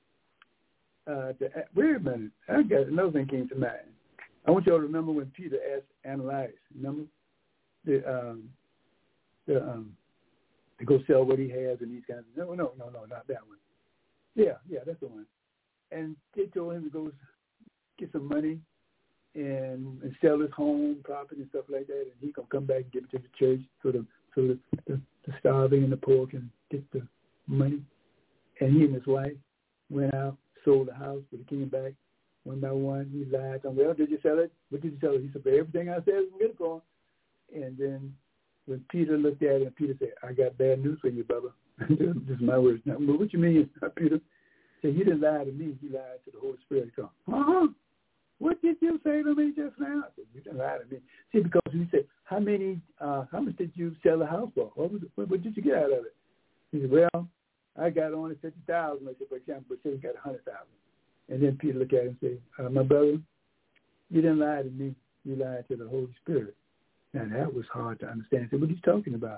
uh, the. Wait a minute, I got another thing came to mind. I want you all to remember when Peter asked Ananias, remember the um, the um, to go sell what he has and these kinds of. No, no, no, no, not that one. Yeah, yeah, that's the one. And they told him to go get some money. And, and sell his home, property, and stuff like that, and he gonna come back and give it to the church so the so the, the, the starving and the poor can get the money. And he and his wife went out, sold the house, but he came back one by one. He lied. I'm, well, did you sell it? What did you sell it? He said, for everything I said, I'm gonna get it for him. And then when Peter looked at it, Peter said, I got bad news for you, brother. This is my words. Now, what you mean, Peter? He said, you didn't lie to me. You lied to the Holy Spirit. He said, huh? What did you say to me just now? I said, you didn't lie to me. See, because he said, how many, uh, how much did you sell the house for? What, was it, what, what did you get out of it? He said, well, I got only fifty thousand dollars, for example, but say he got one hundred thousand dollars. And then Peter looked at him and said, uh, my brother, you didn't lie to me. You lied to the Holy Spirit. And that was hard to understand. I said, what are you talking about?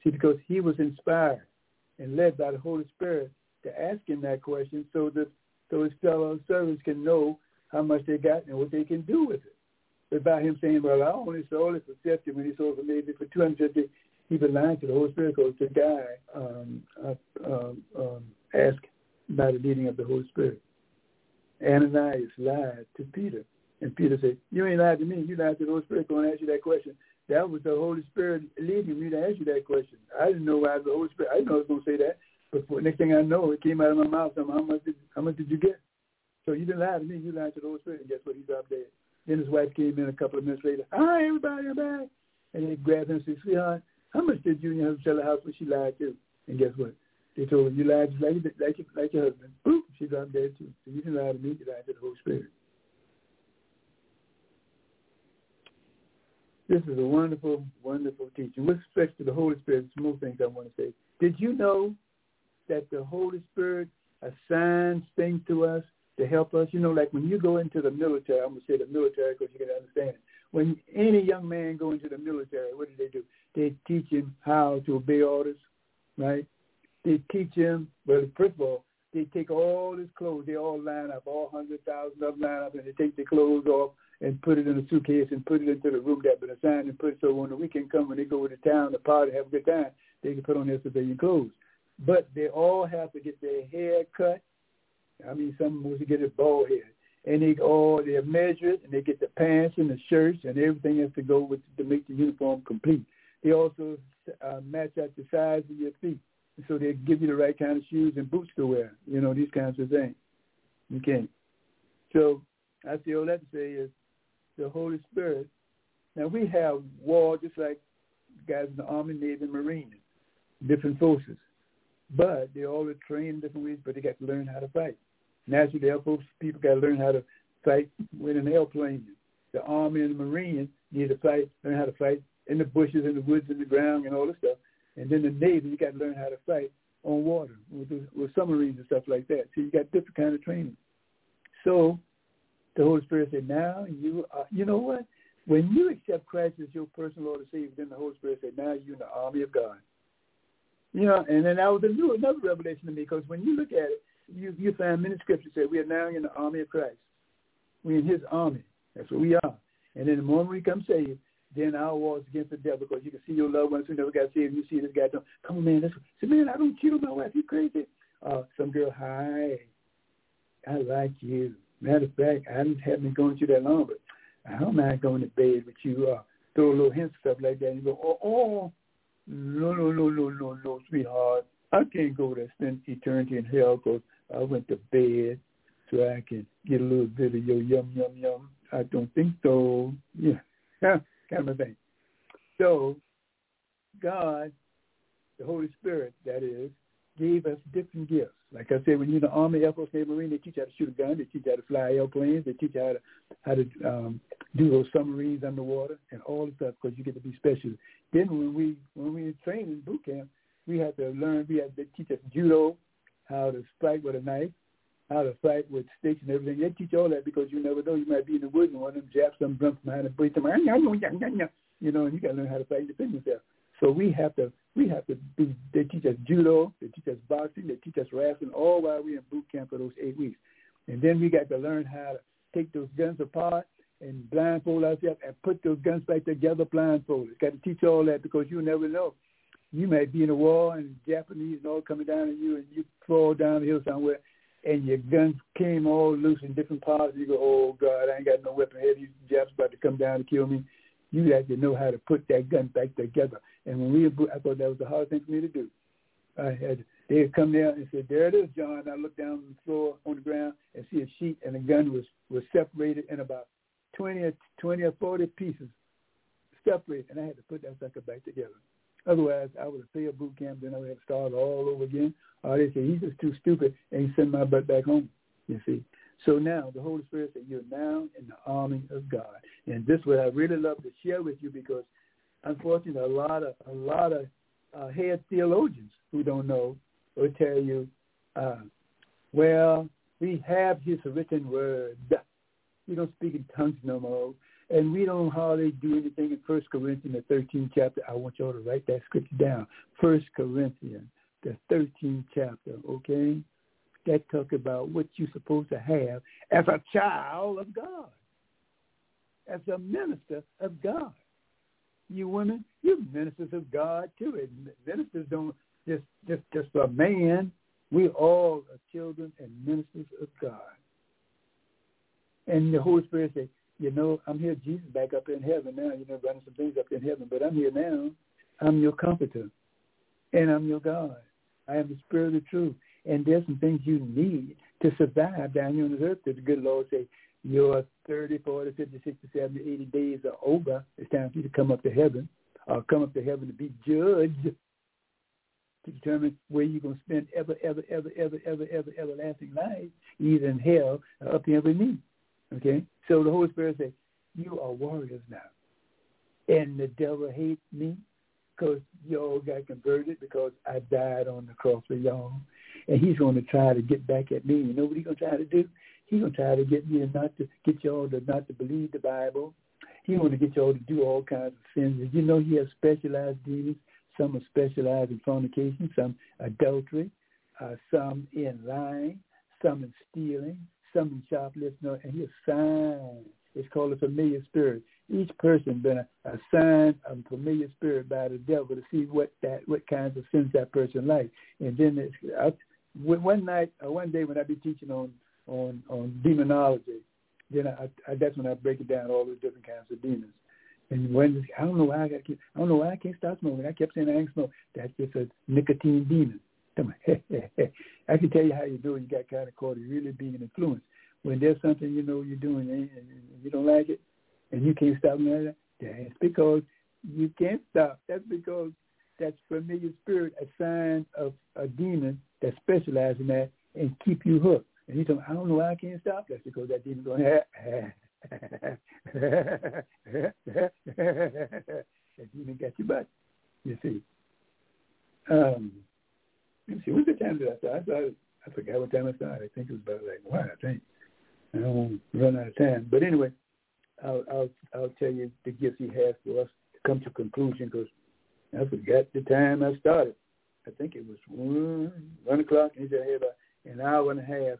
See, because he was inspired and led by the Holy Spirit to ask him that question so that so his fellow servants can know how much they got and what they can do with it. But by him saying, well, I only sold it for fifty when he sold it maybe for two hundred fifty, he belonged to the Holy Spirit because the guy um, uh, um, um, asked by the leading of the Holy Spirit. Ananias lied to Peter. And Peter said, you ain't lied to me. You lied to the Holy Spirit going to ask you that question. That was the Holy Spirit leading me to ask you that question. I didn't know why the Holy Spirit, I didn't know I was going to say that. But for, next thing I know, it came out of my mouth. So how much did, how much did you get? So you didn't lie to me. You lied to the Holy Spirit. And guess what? He dropped dead. Then his wife came in a couple of minutes later. Hi, everybody, I'm back. And they grabbed him and said, sweetheart, how much did you and your husband sell the house when she lied to? And guess what? They told her, you lied just like, like, like your husband. Boop, she dropped dead too. So you didn't lie to me. You lied to the Holy Spirit. This is a wonderful, wonderful teaching. With respect to the Holy Spirit, some more things I want to say. Did you know that the Holy Spirit assigns things to us to help us? You know, like when you go into the military, I'm going to say the military because you can understand it. When any young man go into the military, what do they do? They teach him how to obey orders, right? They teach him, well, first of all, they take all his clothes. They all line up, all one hundred thousand of them line up, and they take their clothes off and put it in a suitcase and put it into the room that's been assigned and put it so when the weekend comes, when they go to town, the party, have a good time, they can put on their civilian clothes. But they all have to get their hair cut. I mean, some mostly get it bald head. And they all, they're measured, and they get the pants and the shirts, and everything has to go with to make the uniform complete. They also uh, match out the size of your feet. So they give you the right kind of shoes and boots to wear, you know, these kinds of things. Okay. So I say all that to say is the Holy Spirit. Now, we have war just like guys in the Army, Navy, and Marine, different forces. But they all are trained in different ways, but they got to learn how to fight. Naturally, the Air Force people got to learn how to fight with an airplane. The Army and the Marine need to fight, learn how to fight in the bushes, in the woods, in the ground, and all this stuff. And then the Navy, you got to learn how to fight on water with, with submarines and stuff like that. So you got different kind of training. So the Holy Spirit said, now you are, you know what? When you accept Christ as your personal Lord and Savior, then the Holy Spirit said, now you're in the army of God. You know, and then that was a new, another revelation to me, because when you look at it, you, you find many scriptures say we are now in the army of Christ. We're in his army. That's what we are. And then the moment we come saved, then our war is against the devil, because you can see your loved ones who never got saved, and you see this guy doing, come on, man, that's, say, man, I don't cheat on my wife. You crazy? Uh, some girl, hi, I like you. Matter of fact, I haven't been going through that long, but I don't mind going to bed with you. Uh, throw a little hint stuff like that. And you go, oh, oh, no, no, no, no, no, no, sweetheart. I can't go to spend eternity in hell because I went to bed so I can get a little bit of your yum, yum, yum. I don't think so. Yeah, kind of a thing. So God, the Holy Spirit, that is, gave us different gifts. Like I said, when you're in the Army, Air Force, Navy, Marine, they teach you how to shoot a gun. They teach you how to fly airplanes. They teach you how to how to um, do those submarines underwater and all the stuff, because you get to be special. Then when we when we train in boot camp, we had to learn. We had to teach us judo, how to strike with a knife, how to fight with sticks and everything. They teach all that because you never know. You might be in the woods and one of them japs some jumps behind and break them. You know, and you got to learn how to fight and defend yourself. So we have to we have to be. They teach us judo. They teach us boxing. They teach us wrestling, all while we're in boot camp for those eight weeks. And then we got to learn how to take those guns apart and blindfold ourselves and put those guns back together blindfolded. Got to teach all that because you never know. You might be in a war and Japanese and all coming down on you, and you fall down the hill somewhere, and your guns came all loose in different parts. You go, oh, God, I ain't got no weapon here. These Japs about to come down and kill me. You have to know how to put that gun back together. And when we, I thought that was the hard thing for me to do. I had, they'd come there and say, there it is, John. And I looked down on the floor, on the ground, and see a sheet, and the gun was, was separated in about twenty or, twenty or forty pieces, separated, and I had to put that sucker back together. Otherwise, I would have failed boot camp, then I would have started all over again. Or they say, he's just too stupid, and he sent my butt back home, you see. So now the Holy Spirit said, you're now in the army of God. And this is what I really love to share with you, because unfortunately a lot of a lot of uh, head theologians who don't know will tell you, uh, well, we have his written word. We don't speak in tongues no more. And we don't hardly do anything in First Corinthians, the thirteenth chapter. I want y'all to write that scripture down. First Corinthians, the thirteenth chapter, okay? That talk about what you're supposed to have as a child of God, as a minister of God. You women, you're ministers of God too. And ministers don't just just just a man. We all are children and ministers of God. And the Holy Spirit said, you know, I'm here, Jesus, back up in heaven now. You know, running some things up in heaven, but I'm here now. I'm your comforter, and I'm your God. I am the Spirit of the truth. And there's some things you need to survive down here on this earth. The good Lord say, your thirty, forty, fifty, sixty, seventy, eighty days are over. It's time for you to come up to heaven, or come up to heaven to be judged, to determine where you're going to spend ever, ever, ever, ever, ever, ever, everlasting life, either in hell or up here with me. Okay? So the Holy Spirit says, you are warriors now. And the devil hates me because y'all got converted because I died on the cross for y'all. And he's going to try to get back at me. You know what he's going to try to do? He's going to try to get me not to get y'all to not to believe the Bible. He's going to get y'all to do all kinds of sins. Did you know he has specialized demons? Some are specialized in fornication, some adultery, uh, some in lying, some in stealing, some in shoplifting, and he assigned. It's called a familiar spirit. Each person been assigned a familiar spirit by the devil to see what that what kinds of sins that person like. And then it's, I, one night, uh, one day when I be teaching on on on demonology, then I, I that's when I break it down all the different kinds of demons. And when I don't know why I got I don't know why I can't stop smoking. I kept saying I ain't smoke. That's just a nicotine demon. Come on. I can tell you how you do it. You got kind of caught. You really being influenced. When there's something you know you're doing and you don't like it, and you can't stop it, that's because you can't stop. That's because that's familiar spirit assigned of a demon that specializes in that and keep you hooked. And you say, I don't know why I can't stop. That's because that demon's going, that demon got your butt, you see. Um, let me see, what's the time did I start? I, started, I forgot what time I started. I think it was about like one, I think. I don't want to run out of time. But anyway, I'll, I'll, I'll tell you the gifts he has for us to come to conclusion because I forgot the time I started. I think it was one, one o'clock, and he said, hey, about an hour and a half.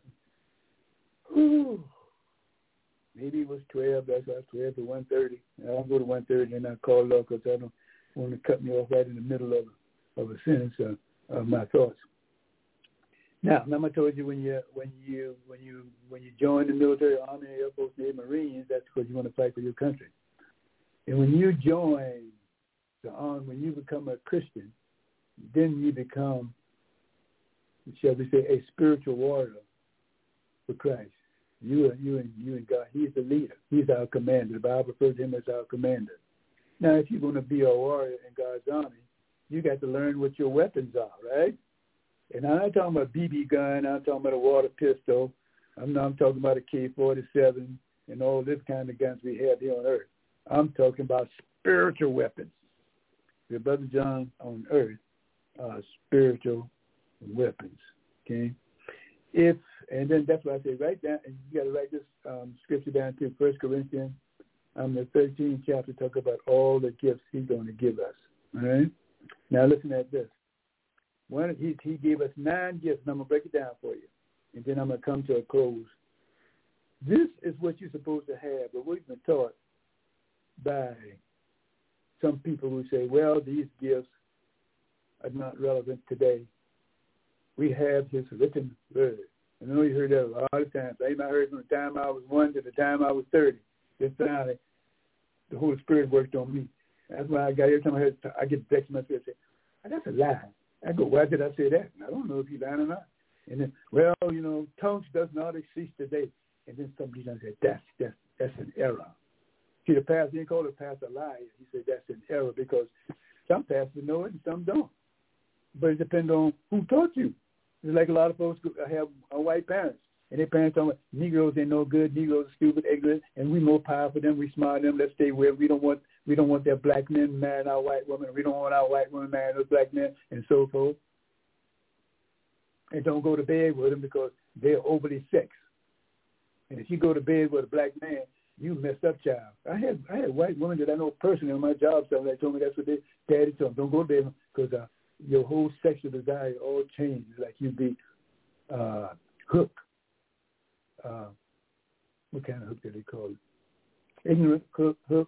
Ooh. Maybe it was twelve. That's why twelve to one thirty. I'll go to one thirty and I call it off because I don't want to cut me off right in the middle of of a sentence of, of my thoughts. Now, remember I told you when you when you when you when you join the military, Army, Air Force, Navy, Marines, that's because you want to fight for your country. And when you join the army, when you become a Christian, then you become, shall we say, a spiritual warrior for Christ. You and you and you and God. He's the leader. He's our commander. The Bible refers to him as our commander. Now, if you're going to be a warrior in God's army, you got to learn what your weapons are, right? And I'm not talking about a B B gun. I'm talking about a water pistol. I'm not I'm talking about a K forty-seven and all this kind of guns we have here on earth. I'm talking about spiritual weapons. Your brother John on earth are spiritual weapons. Okay. If and then that's why I say write down. And you got to write this um, scripture down too. First Corinthians, um, the thirteenth chapter, talk about all the gifts He's going to give us. All right. Now listen at this. One, he, he gave us nine gifts, and I'm going to break it down for you. And then I'm going to come to a close. This is what you're supposed to have, but we've been taught by some people who say, well, these gifts are not relevant today. We have His written word. I know you heard that a lot of times. I even heard from the time I was one to the time I was thirty. Then finally, the Holy Spirit worked on me. That's why I got every time I, heard, I get text message, I say, oh, that's a lie. I go, why did I say that? I don't know if he's lying or not. And then, well, you know, tongues does not exist today. And then somebody done said, that's, that's, that's an error. See, the pastor, he didn't call the pastor a liar. He said that's an error because some pastors know it and some don't. But it depends on who taught you. It's like a lot of folks have uh, white parents. And their parents tell them, Negroes ain't no good, Negroes are stupid, ignorant, and we more powerful than we smarter than them. Let's stay where we don't want we don't want their black men marrying our white women. We don't want our white women marrying those black men, and so forth. And don't go to bed with them because they're overly sexed. And if you go to bed with a black man, you messed up child. I had I had white women that I know personally on my job site that told me that's what they daddy told them. Don't go there because uh, your whole sexual desire all changes. Like you be uh, hook. Uh, what kind of hook do they call it? Ignorant hook, hook,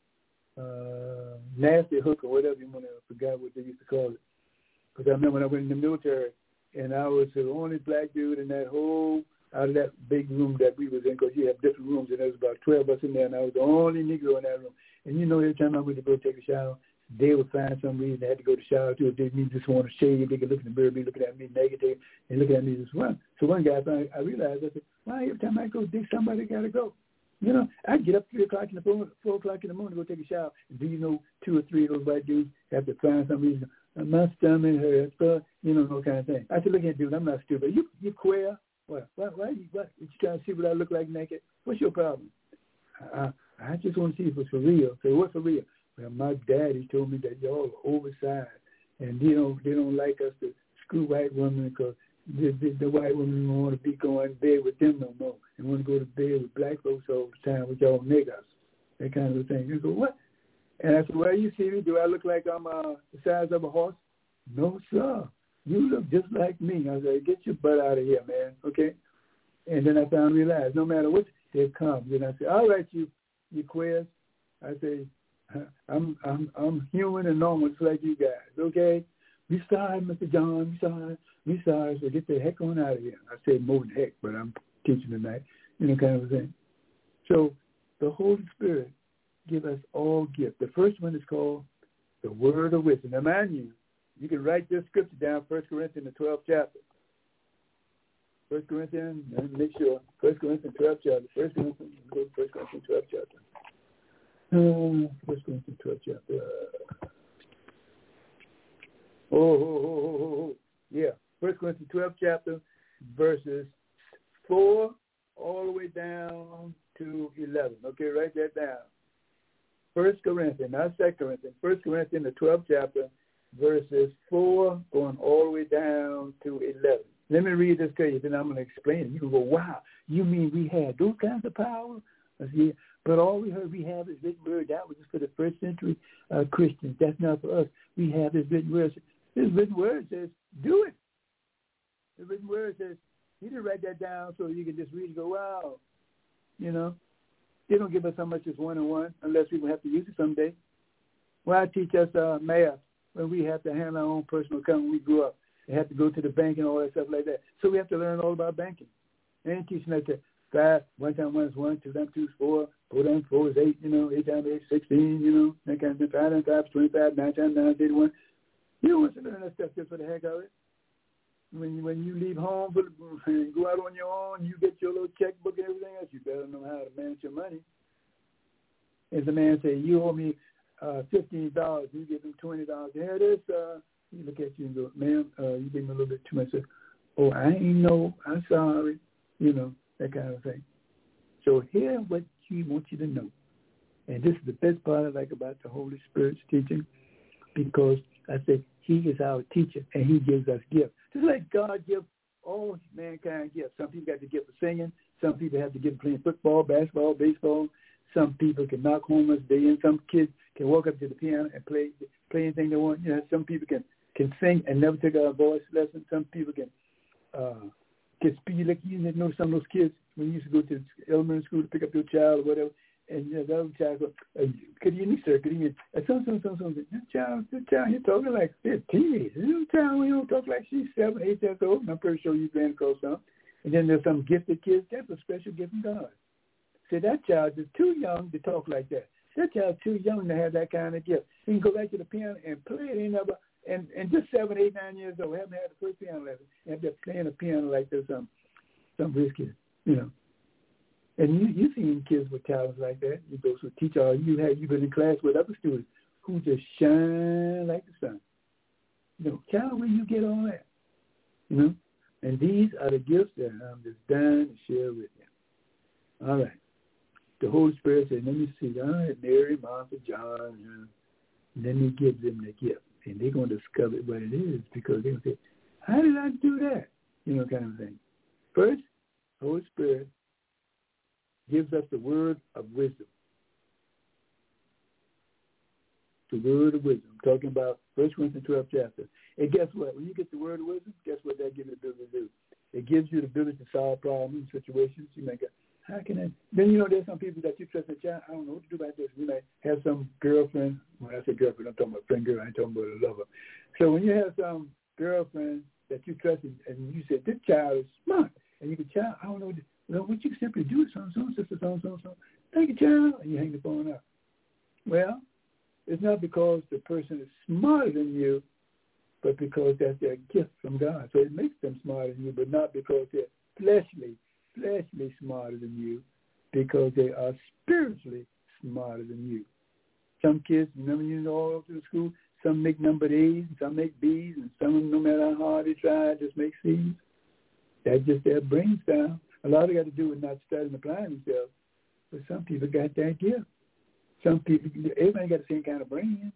uh, nasty hook, or whatever you want to. I forgot what they used to call it. Because I remember when I went in the military, and I was the only black dude in that whole, out of that big room that we was in, because you have different rooms, and there was about twelve of us in there, and I was the only Negro in that room. And you know, every time I went to go take a shower, they would find some reason they had to go to shower too. If they need just want to shave, they could look in the mirror, be looking at me negative, and looking at me as well. So one guy, I, I realized, I said, why every time I go dig, somebody got to go. You know, I get up three o'clock in the morning, four o'clock in the morning to go take a shower. And do you know two or three of those white dudes have to find some reason? My stomach hurts, but, you know, no kind of thing. I said, look at dude, I'm not stupid. You you queer? What? Why, why you, what? You trying to see what I look like naked? What's your problem? I, I just want to see if it's for real. So what's for real? Well, my daddy told me that y'all are oversized, and they don't they don't like us to screw white women because the, the, the white women don't want to be going to bed with them no more and want to go to bed with black folks all the time with y'all niggas. That kind of a thing. You go, what? And I said, well, you see me? Do I look like I'm uh, the size of a horse? No, sir. You look just like me. I said, get your butt out of here, man, okay? And then I finally realized, no matter what, they come. Then I said, all right, you, you queers. I say, I'm I'm I'm human and normal just like you guys, okay? We sorry, Mister John, we sorry, we sorry, so get the heck on out of here. I say more than heck, but I'm teaching tonight, you know, kind of a thing. So the Holy Spirit give us all gifts. The first one is called the word of wisdom. Now, mind you, you can write this scripture down, First Corinthians, the twelfth chapter. First Corinthians, let me make sure, First Corinthians, twelfth chapter. First Corinthians, go to First Corinthians, twelfth chapter. Uh, First Corinthians, twelfth chapter. Oh, oh, oh, oh, oh, oh. Yeah, First Corinthians, twelfth chapter, verses four all the way down to eleven. Okay, write that down. First Corinthians, not Second Corinthians. First Corinthians, the twelfth chapter, verses four going all the way down to eleven. Let me read this to you, then I'm going to explain it. You can go, wow, you mean we had those kinds of power? I see, but all we heard we have is written word. That was just for the first century uh, Christians. That's not for us. We have this written word. This written word says, do it. The written word says, you didn't write that down so you can just read and go, wow. You know, they don't give us how much as one and one unless we will have to use it someday. Why teach us uh, math when we have to handle our own personal account when we grew up? They have to go to the bank and all that stuff like that. So we have to learn all about banking. They ain't teaching us that five, one times one is one, two times two is four, four times four is eight, you know, eight times eight is sixteen, you know, that kind of thing. Five times five is twenty-five, nine times nine is eighty-one. You don't want to learn that stuff just for the heck of it. When you, when you leave home for the, and go out on your own, you get your little checkbook and everything else, you better know how to manage your money. As the man say, you owe me uh, fifteen dollars, you give him twenty dollars. Here it is, uh, you look at you and go, ma'am, uh, you gave me a little bit too much. Oh, I ain't know, I'm sorry, you know, that kind of thing. So hear what he wants you to know. And this is the best part I like about the Holy Spirit's teaching, because I say he is our teacher and he gives us gifts. Just like God gives all mankind gifts. Some people got the gift of singing. Some people have the gift of playing football, basketball, baseball. Some people can knock home runs day in. Some kids can walk up to the piano and play play anything they want. You know, some people can, can sing and never take a voice lesson. Some people can uh, can speak. Like you know, some of those kids when you used to go to elementary school to pick up your child or whatever, and you know, the other child goes, uh, "Good evening, sir. Good evening." And some, some, some, some. That child, that child, you're talking like they're teenagers. This child, you don't talk like she's seven, eight years old. And I'm pretty sure you ran across some. And then there's some gifted kids. That's a special gift from God. See, that child is too young to talk like that. That child's too young to have that kind of gift. He can go back to the piano and play it. Ain't never, and, and just seven, eight, nine years old, haven't had the first piano lesson, and they're playing a piano like there's some, some rich kid, you know. And you you seen kids with talents like that. You go to a teacher, or you have you've been in class with other students who just shine like the sun. You know, child, where you get all that? You know, and these are the gifts that I'm just dying to share with you. All right. The Holy Spirit said, let me see, all right, Mary, Martha, John, you know, and then he gives them the gift. And they're going to discover what it is, because they're going to say, how did I do that? You know, kind of thing. First, Holy Spirit gives us the word of wisdom. The word of wisdom. I'm talking about First Corinthians twelfth chapter. And guess what? When you get the word of wisdom, guess what that gives you the ability to do? It gives you the ability to solve problems, situations. You might go, how can I? Then, you know, there's some people that you trust that, child, I don't know what to do about this. You might have some girlfriend. When I say girlfriend, I'm talking about friend girl. I ain't talking about a lover. So when you have some girlfriend that you trust and, and you say, this child is smart. And you go, child, I don't know. Well, what you simply do is so, so, sister, so, so, so. Thank you, child. And you hang the phone up. Well, it's not because the person is smarter than you, but because that's their gift from God. So it makes them smarter than you, but not because they're fleshly, fleshly smarter than you, because they are spiritually smarter than you. Some kids, remember, you know, all through school, some make numbered A's, and some make B's, and some, no matter how hard they try, just make C's. That's just their brain style. A lot of it got to do with not studying and applying themselves, but some people got that gift. Some people, everybody got the same kind of brain.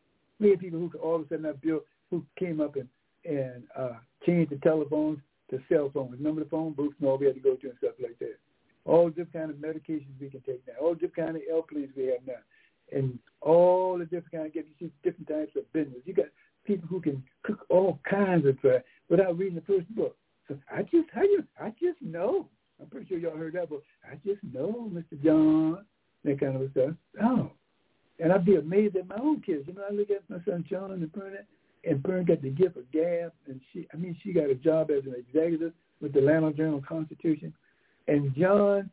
We have people who all of a sudden have built, who came up and, and uh, changed the telephones to cell phones. Remember the phone booths and all we had to go to and stuff like that. All different kind of medications we can take now. All different kind of airplanes we have now. And all the different kind of, you see different types of business. You got people who can cook all kinds of stuff without reading the first book. So I just, I just, I just know. I'm pretty sure y'all heard that, but I just know, Mister John. That kind of stuff. Oh. And I'd be amazed at my own kids. You know, I look at my son Sean and Pern, and Pern got the gift of gab, and she, I mean, she got a job as an executive with the Atlanta Journal-Constitution. And John,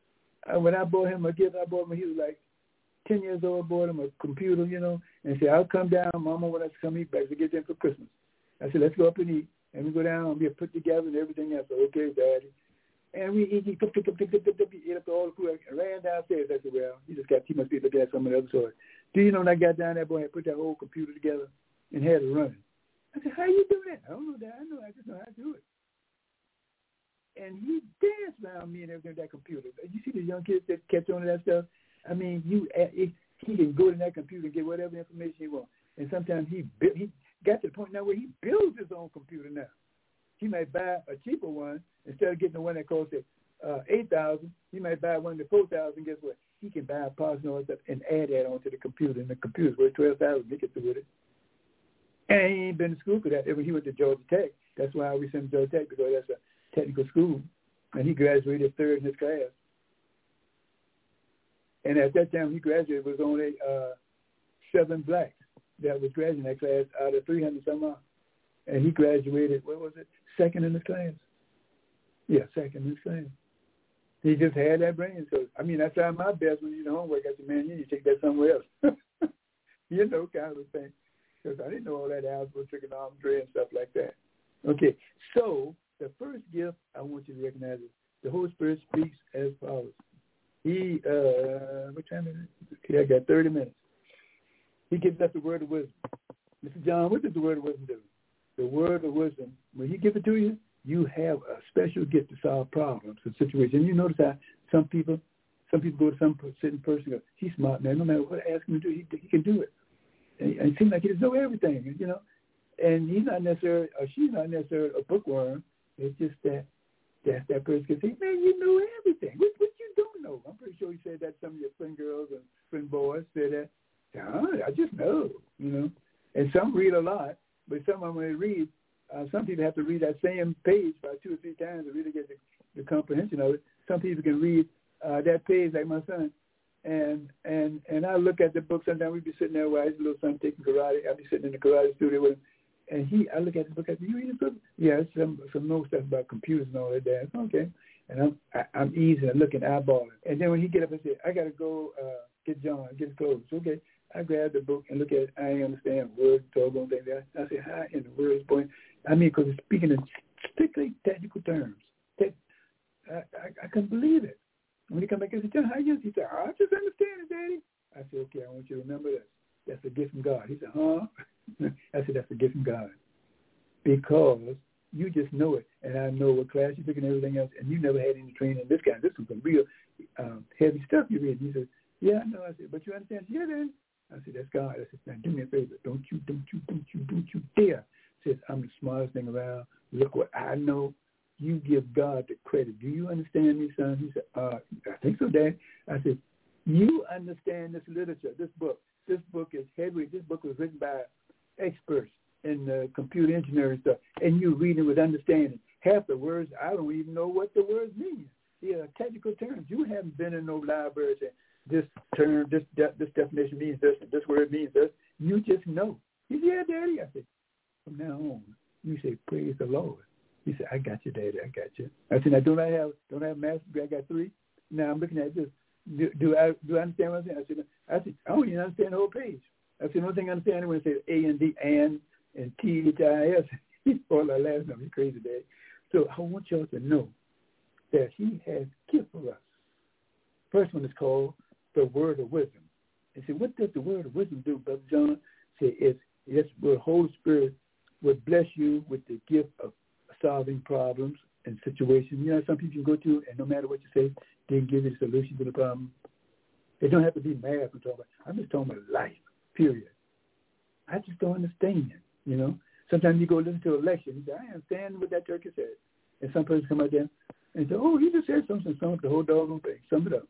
when I bought him a gift, I bought him, he was like ten years old, bought him a computer, you know, and said, I'll come down, Mama wants us to come eat back to get them for Christmas. I said, let's go up and eat. And we go down and we put together and everything else. So, okay, Daddy. And we eat, he took, took, took, took, took, took, took, ate up all the food and ran downstairs. I said, well, he just got, he must be looking at some of the other sort. Do you know when I got down there, boy, I put that whole computer together and had it running. I said, how you doing that? I don't know that. I know, I just know how to do it. And he danced around me and everything with that computer. You see the young kids that catch on to that stuff? I mean, you it, he can go to that computer and get whatever information he wants. And sometimes he he got to the point now where he builds his own computer now. He might buy a cheaper one instead of getting the one that costs uh, eight thousand. He might buy one that four thousand. Guess what? He can buy a parts and all that stuff and add that onto the computer, and the computer's worth twelve thousand. He gets with it. And he ain't been to school for that. He went to Georgia Tech. That's why we sent him to Georgia Tech, because that's a technical school, and he graduated third in his class. And at that time, he graduated, was only uh, seven blacks that was graduating that class out of three hundred some odd. And he graduated, what was it, second in his class. Yeah, second in his class. He just had that brain. So, I mean, I tried my best when you do homework. I said, man, you need to take that somewhere else. You know, kind of a thing. Because I didn't know all that algebra, trigonometry, and stuff like that. Okay, so the first gift I want you to recognize is the Holy Spirit speaks as follows. He, uh, what time is it? Okay, I got thirty minutes. He gives us the word of wisdom. Mister John, what does the word of wisdom do? The word of wisdom, when he gives it to you, you have a special gift to solve problems and situations. And you notice how some people, some people go to some certain person and go, he's smart, man. No matter what I ask him to do, he, he can do it. And, and it seems like he doesn't know everything, you know. And he's not necessarily, or she's not necessarily a bookworm. It's just that that, that person can say, man, you know everything. What, what you don't know? I'm pretty sure he said that some of your friend girls and friend boys said that. Oh, I just know, you know. And some read a lot, but some of them, when they read, uh, some people have to read that same page about two or three times to really get the, the comprehension of it. Some people can read uh, that page, like my son. And and and I look at the book. Sometimes we'd be sitting there while his little son taking karate. I'd be sitting in the karate studio with him. And he, I look at the book. I say, "You read the book?" Yeah, it's some some more stuff about computers and all that. Dad, okay. And I'm I, I'm easy and looking, eyeballing. And then when he get up and say, "I got to go uh, get John, get his clothes," okay. I grab the book and look at it. I ain't understand words, doggone thing there. I say, "How in the world's point?" I mean, because it's speaking in strictly technical terms. That, I, I I couldn't believe it. When he come back and said, "John, how you?" He said, "I just understand it, Daddy." I said, "Okay, I want you to remember this. That's a gift from God." He said, "Huh?" I said, "That's a gift from God, because you just know it, and I know what class you took and everything else, and you never had any training in this kind. This is some real um, heavy stuff you read." He said, "Yeah, I know." I said, "But you understand?" "Yeah, Daddy." I said, "That's God." I said, "Now do me a favor. Don't you, don't you, don't you, don't you dare." I said, "I'm the smartest thing around. Look what I know. you give God the credit. Do you understand me, son? He said, uh, I think so, Dad. I said, you understand this literature, this book. This book is heavy. This book was written by experts in uh, computer engineering stuff, and you read it with understanding. Half the words, I don't even know what the words mean. They are technical terms. You haven't been in no library saying this term, this de- this definition means this, this word means this. You just know. He said, yeah, Daddy. I said, from now on, you say, praise the Lord. He said, I got you, Daddy. I got you. I said, now, don't I have don't I have master's degree? I got three. Now I'm looking at this. Do, do I do I understand what I'm saying? I said, I said, I don't even understand the whole page. I said, the only thing I understand is when it says A and D and and T H I S. He's all our last number. He's crazy, Daddy. So I want y'all to know that he has gift for us. First one is called the word of wisdom. And say, what does the word of wisdom do, Brother John? Say, it's, it's where the Holy Spirit would bless you with the gift of solving problems and situations. You know, some people you go to, and no matter what you say, they can give you the solution to the problem. It don't have to be math I'm talking about. I'm just talking about life, period. I just don't understand, you know. Sometimes you go listen to a lecture, and you say, I understand what that turkey said. And some person come out there and say, oh, he just said something, something, the whole doggone thing. Sum it up.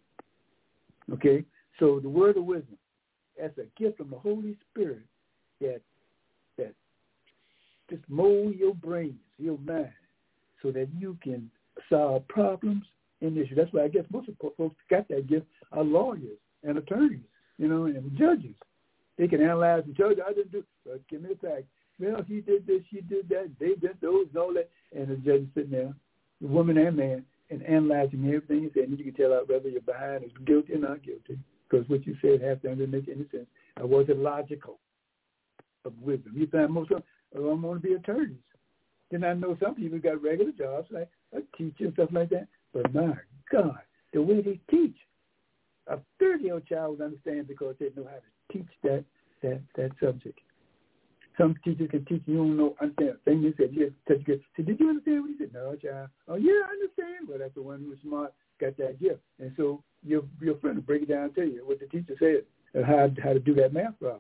Okay? So the word of wisdom, that's a gift from the Holy Spirit that that just mold your brains, your mind, so that you can solve problems and issues. That's why I guess most of the folks got that gift are lawyers and attorneys, you know, and judges. They can analyze and judge. I didn't do, but give me the fact. Well, he did this, she did that, they did those and all that. And the judge is sitting there, the woman and man, and analyzing everything you said. And you can tell out whether you're behind is guilty or not guilty. Because what you said has to make any sense. I wasn't logical of wisdom. You find most of them, oh, I'm going to be attorneys. Then I know some people got regular jobs, like a teacher and stuff like that. But my God, the way they teach, a thirty-year-old child would understand because they know how to teach that that, that subject. Some teachers can teach you, you don't know, understand. Thing they said, yes, touch good. So did you understand what he said? No, child. Oh, yeah, I understand. Well, that's the one who was smart, got that gift. And so your your friend will break it down to you, what the teacher said, and how, how to do that math problem.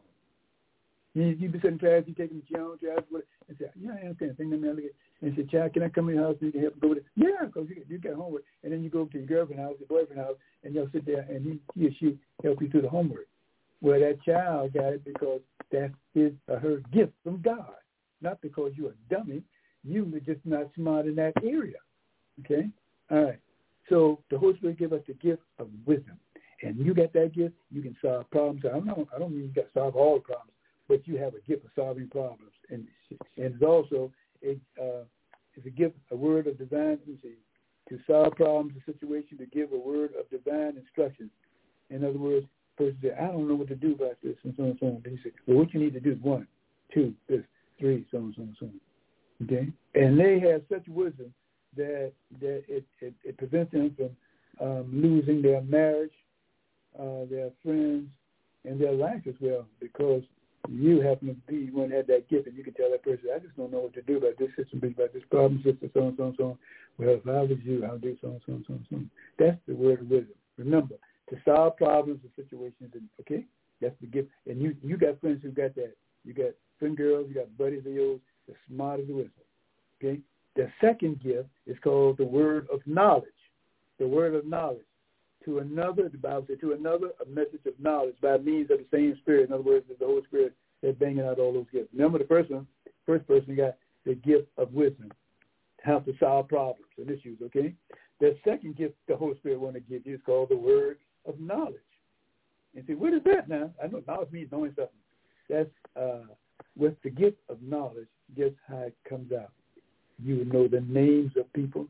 You, you be sitting in class, you taking the geometry, and say, yeah, I understand. Thing them and say, child, can I come in your house so you can help go with it? Yeah, because you, you got homework. And then you go to your girlfriend's house, your boyfriend's house, and you'll sit there, and he, he or she help you through the homework. Well, that child got it because that's his or her gift from God, not because you're a dummy. You were just not smart in that area. Okay? All right. So the Holy Spirit give us the gift of wisdom. And you got that gift, you can solve problems. I don't know, I don't mean you got to solve all the problems, but you have a gift of solving problems. And and it's also a, uh, it's a gift, a word of divine, let me see, to solve problems, a situation, to give a word of divine instruction. In other words, person said, I don't know what to do about this, and so on and so on. Then he said, well, what you need to do is one, two, this, three, so on, so on, so on. Okay? And they have such wisdom that that it, it, it prevents them from um, losing their marriage, uh, their friends, and their life as well, because you happen to be one that had that gift, and you can tell that person, I just don't know what to do about this situation, about this problem, system, so on, so on, so on. Well, if I was you, I would do so on, so on, so on, so on. That's the word of wisdom. Remember, to solve problems and situations, and okay, that's the gift. And you you got friends who got that. You got friend girls, you got buddies of yours, the smart as the wisdom. Okay. The second gift is called the word of knowledge. The word of knowledge. To another, the Bible says, to another, a message of knowledge by means of the same Spirit. In other words, it's the Holy Spirit that's banging out all those gifts. Remember, the first one, first person got the gift of wisdom, how to solve problems and issues. Okay. The second gift the Holy Spirit want to give you is called the word of knowledge. And see, what is that now? I know knowledge means knowing something. That's uh, with the gift of knowledge, guess how it comes out. You would know the names of people.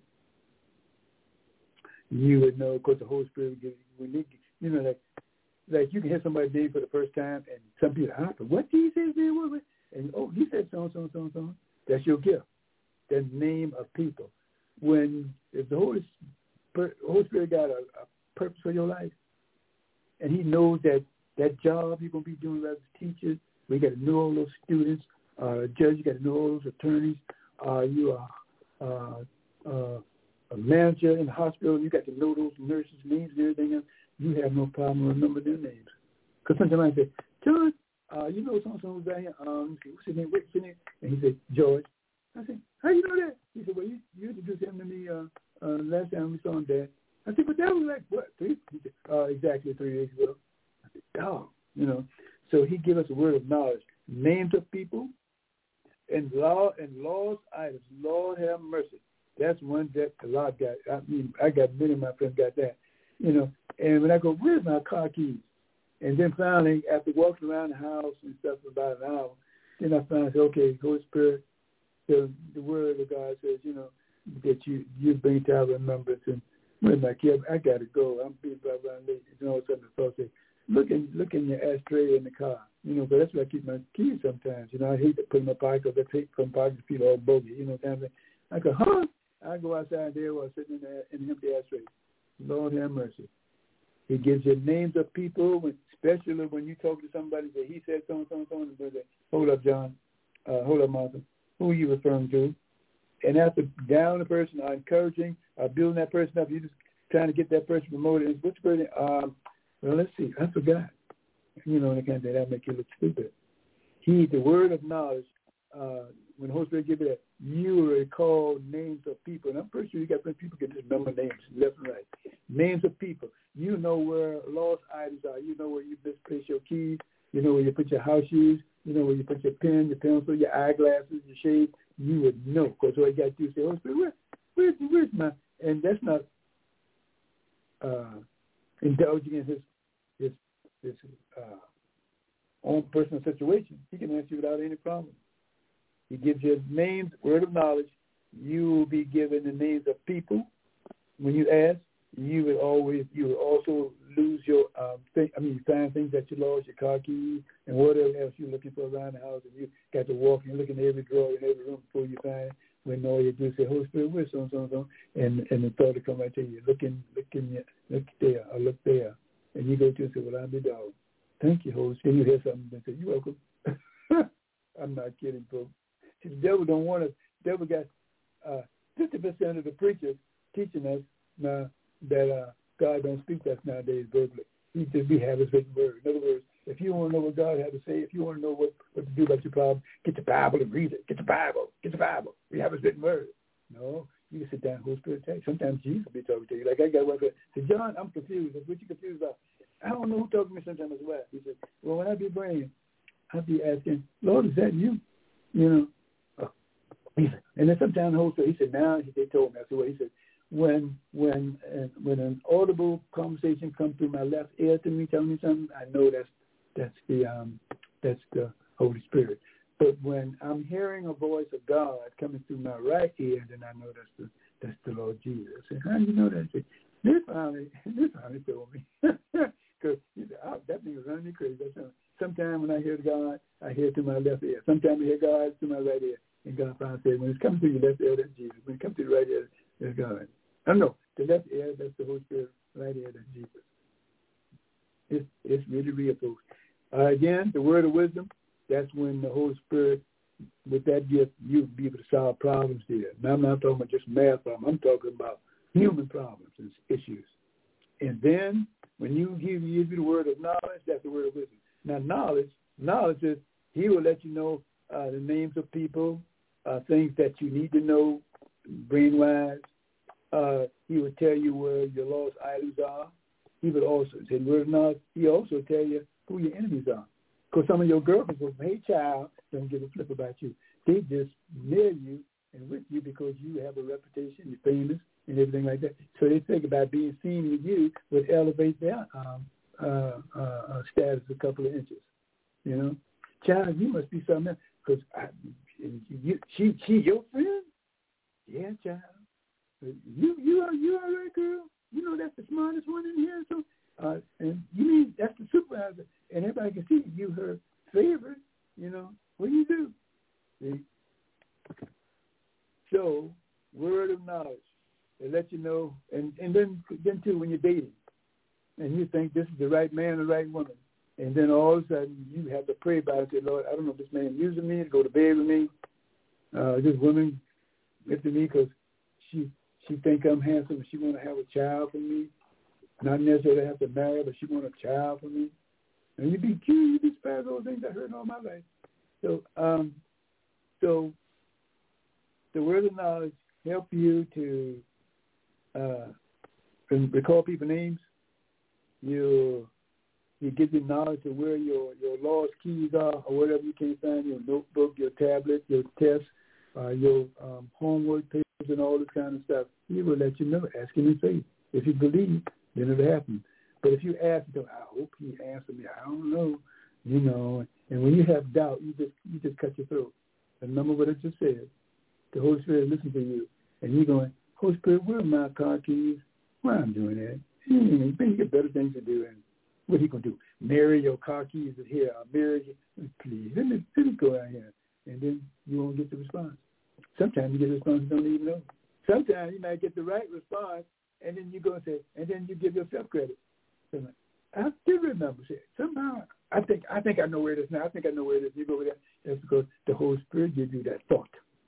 You would know, because the Holy Spirit gives you, when you know, like, like you can hear somebody's name for the first time, and some people, huh, what did he say his name was? And, oh, he said so and so and so and so. That's your gift, the name of people. When, if the Holy, Holy Spirit got a, a purpose for your life, and he knows that that job you're going to be doing as a teacher, we got to know all those students, uh, judge, you got to know all those attorneys, uh, you are uh, uh, a manager in the hospital, you got to know those nurses' names and everything else. You have no problem remembering their names. Because sometimes I say, John, uh, you know so-and-so who's down here, um, what's his name, what's his name? And he said, George. I said, how you know that? He said, well, you, you introduced him to me uh, uh, last time we saw him, Dad. I said, but that was like, what, three? He said, uh, exactly three weeks ago. I said, dog, you know. So he gave us a word of knowledge, names of people, and law and lost items. Lord have mercy. That's one that a lot got. I mean, I got many of my friends got that, you know. And when I go, where's my car keys? And then finally, after walking around the house and stuff for about an hour, then I finally said, okay, Holy Spirit, the, the word of God says, you know, that you, you bring to our remembrance. And where's my key? I got to go. I'm being blah, blah, late. And all of a sudden the thought says, look in, look in your ashtray in the car. You know, but that's where I keep my keys sometimes. You know, I hate to put in my pocket because I take from pockets to feel all bogey. You know, kind of thing. I go, huh? I go outside there while sitting in the, in the empty ashtray. Lord have mercy. He gives you names of people, when, especially when you talk to somebody that he said so and so and so, and say, hold up, John. Uh, hold up, Martha. Who are you referring to? And after down the person, or encouraging, or building that person up, you're just trying to get that person promoted. Which person? Um, well, let's see. I forgot. You know, that kind of thing. That'll make you look stupid. He, the word of knowledge, uh, when the Holy Spirit gives you that, you will recall names of people. And I'm pretty sure you got people can just remember names left and right. Names of people. You know where lost items are. You know where you misplaced your keys. You know where you put your house shoes. You know where you put your pen, your pencil, your eyeglasses, your shade. You would know. Because all you got to do is say, Holy Spirit, where, where's, where's my... And that's not uh, indulging in his his, his uh, own personal situation. He can answer you without any problem. He gives you names, word of knowledge. You will be given the names of people. When you ask, you will always, you will also lose your, um, thing, I mean, you find things that you lost, your car keys, and whatever else you're looking for around the house, and you got to walk and look in every drawer in every room before you find it. When all you do is say, Holy Spirit, where's so and so and so, and and the thought will come right to you. Look in, look in, look there, or look there, and you go to and say, well, I'm the dog. Thank you, Holy Spirit. You hear something and say, you're welcome. I'm not kidding, folks. See, the devil don't want us. The devil got uh, fifty percent of the preachers teaching us now that uh, God don't speak to us nowadays verbally. He just, we have his written word. In other words, if you want to know what God had to say, if you want to know what, what to do about your problem, get the Bible and read it. Get the Bible. Get the Bible. We have his written word. No, you can sit down, Holy Spirit tell you. Sometimes Jesus will be talking to you. Like I got one friend. Say, John, I'm confused. What you confused about? I don't know who talking to me sometimes as well. He said, well, when I be praying, I'll be asking, Lord, is that you? You know. Oh. He said, and then sometimes the Holy Spirit, he said, now they told me. I said, well, he said, when when uh, when an audible conversation comes through my left ear to me, telling me something, I know that's that's the um that's the Holy Spirit. But when I'm hearing a voice of God coming through my right ear, then I know that's the that's the Lord Jesus. I said, how do you know that? I said, this finally this finally told me. Because oh, that thing was running me crazy. Sometimes when I hear God, I hear it through my left ear. Sometimes I hear God through my right ear. And God finally said, when it's coming through your left ear, that's Jesus. When it comes through the right ear, that's God. I don't know. The left ear, that's the Holy Spirit. Right ear, that's Jesus. It's, it's really real, folks. Uh, again, the word of wisdom, that's when the Holy Spirit, with that gift, you'll be able to solve problems there. Now, I'm not talking about just math problems. I'm talking about human problems and issues. And then, when you give you the word of knowledge, that's the word of wisdom. Now, knowledge, knowledge is he will let you know uh, the names of people, uh, things that you need to know, brain-wise. Uh, he would tell you where your lost items are. He would also, say the word of knowledge, he also tell you who your enemies are. Because some of your girlfriends will say, hey, child, don't give a flip about you. They just near you and with you because you have a reputation, you're famous, and everything like that. So they think about being seen with you would elevate their um, uh, uh, status a couple of inches. You know, child, you must be something else because you, she, she, your friend. Yeah, child. You, you are, you are right, girl. You know that's the smartest one in here. So, uh, and you mean that's the supervisor, and everybody can see you her favorite. You know, what do you do? See? So, word of knowledge. They let you know, and, and then then too when you're dating, and you think this is the right man, the right woman, and then all of a sudden you have to pray about it. Say, Lord, I don't know if this man using me to go to bed with me. Uh, this woman lifted me because she she think I'm handsome and she want to have a child for me. Not necessarily have to marry, but she want a child for me. And you be cute, you be surprised all things I heard all my life. So um, so the word of knowledge help you to uh, recall people's names. You you get the knowledge of where your, your lost keys are or whatever you can't find, your notebook, your tablet, your test, uh, your um, homework papers and all this kind of stuff. He will let you know. Ask him in faith. If you believe, then it'll happen. But if you ask him, I hope he answered me. I don't know. You know, and when you have doubt, you just you just cut your throat. Remember what I just said. The Holy Spirit listens to you, and you're going, Holy Spirit, where are my car keys? Why I'm doing that? He ain't you got better things to do. And what he gonna do? Marry your car keys is here. I'll marry you. Please, let me, let me go out here. And then you won't get the response. Sometimes you get a response you don't even know. Sometimes you might get the right response, and then you go and say, and then you give yourself credit. So I do remember saying, somehow, I think I think I know where it is now. I think I know where it is. You go over there. That's because the Holy Spirit gives you that thought.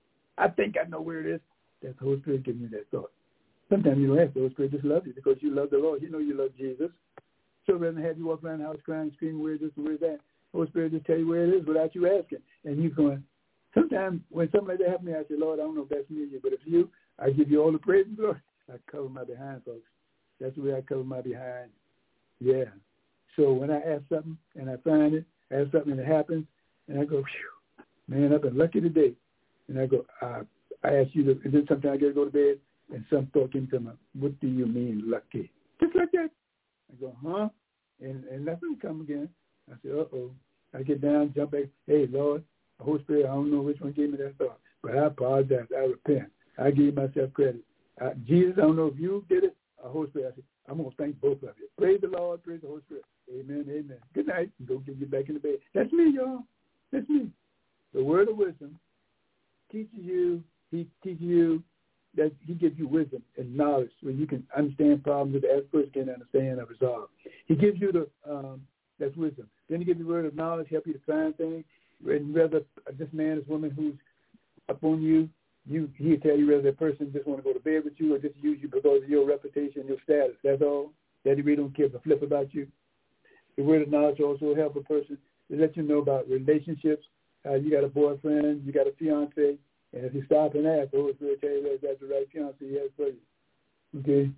I think I know where it is. That's the Holy Spirit giving you that thought. Sometimes you don't ask. The Holy Spirit just loves you because you love the Lord. You know you love Jesus. So rather than have you walk around the house crying, screaming, where is this and where is that, the Holy Spirit just tell you where it is without you asking. And you're going, sometimes when something like that happens to me, I say, Lord, I don't know if that's me or you, but if you, I give you all the praise and glory. I cover my behind, folks. That's the way I cover my behind. Yeah. So when I ask something and I find it, I ask something and it happens, and I go, phew, man, I've been lucky today. And I go, uh, I ask you to, and then sometimes I got to go to bed, and some thought came to me, what do you mean lucky? Just like that. I go, huh? And, and nothing come again. I say, uh-oh. I get down, jump back. Hey, Lord, the Holy Spirit, I don't know which one gave me that thought, but I apologize. I repent. I give myself credit. I, Jesus, I don't know if you did it or Holy Spirit. I said, I'm going to thank both of you. Praise the Lord. Praise the Holy Spirit. Amen. Amen. Good night. Go get you back in the bed. That's me, y'all. That's me. The word of wisdom teaches you, he teaches you that he gives you wisdom and knowledge so you can understand problems that the average person can understand and resolve. He gives you the, um, that's wisdom. Then he gives you the word of knowledge, help you to find things. And whether this man, this woman who's up on you, you he'll tell you whether that person just want to go to bed with you or just use you because of your reputation, your status. That's all. That he really don't care a flip about you. The word of knowledge also help a person to let you know about relationships. Uh, you got a boyfriend, you got a fiance, and if you stop and ask, the Holy Spirit tell you that that's the right fiance he has for you. Okay?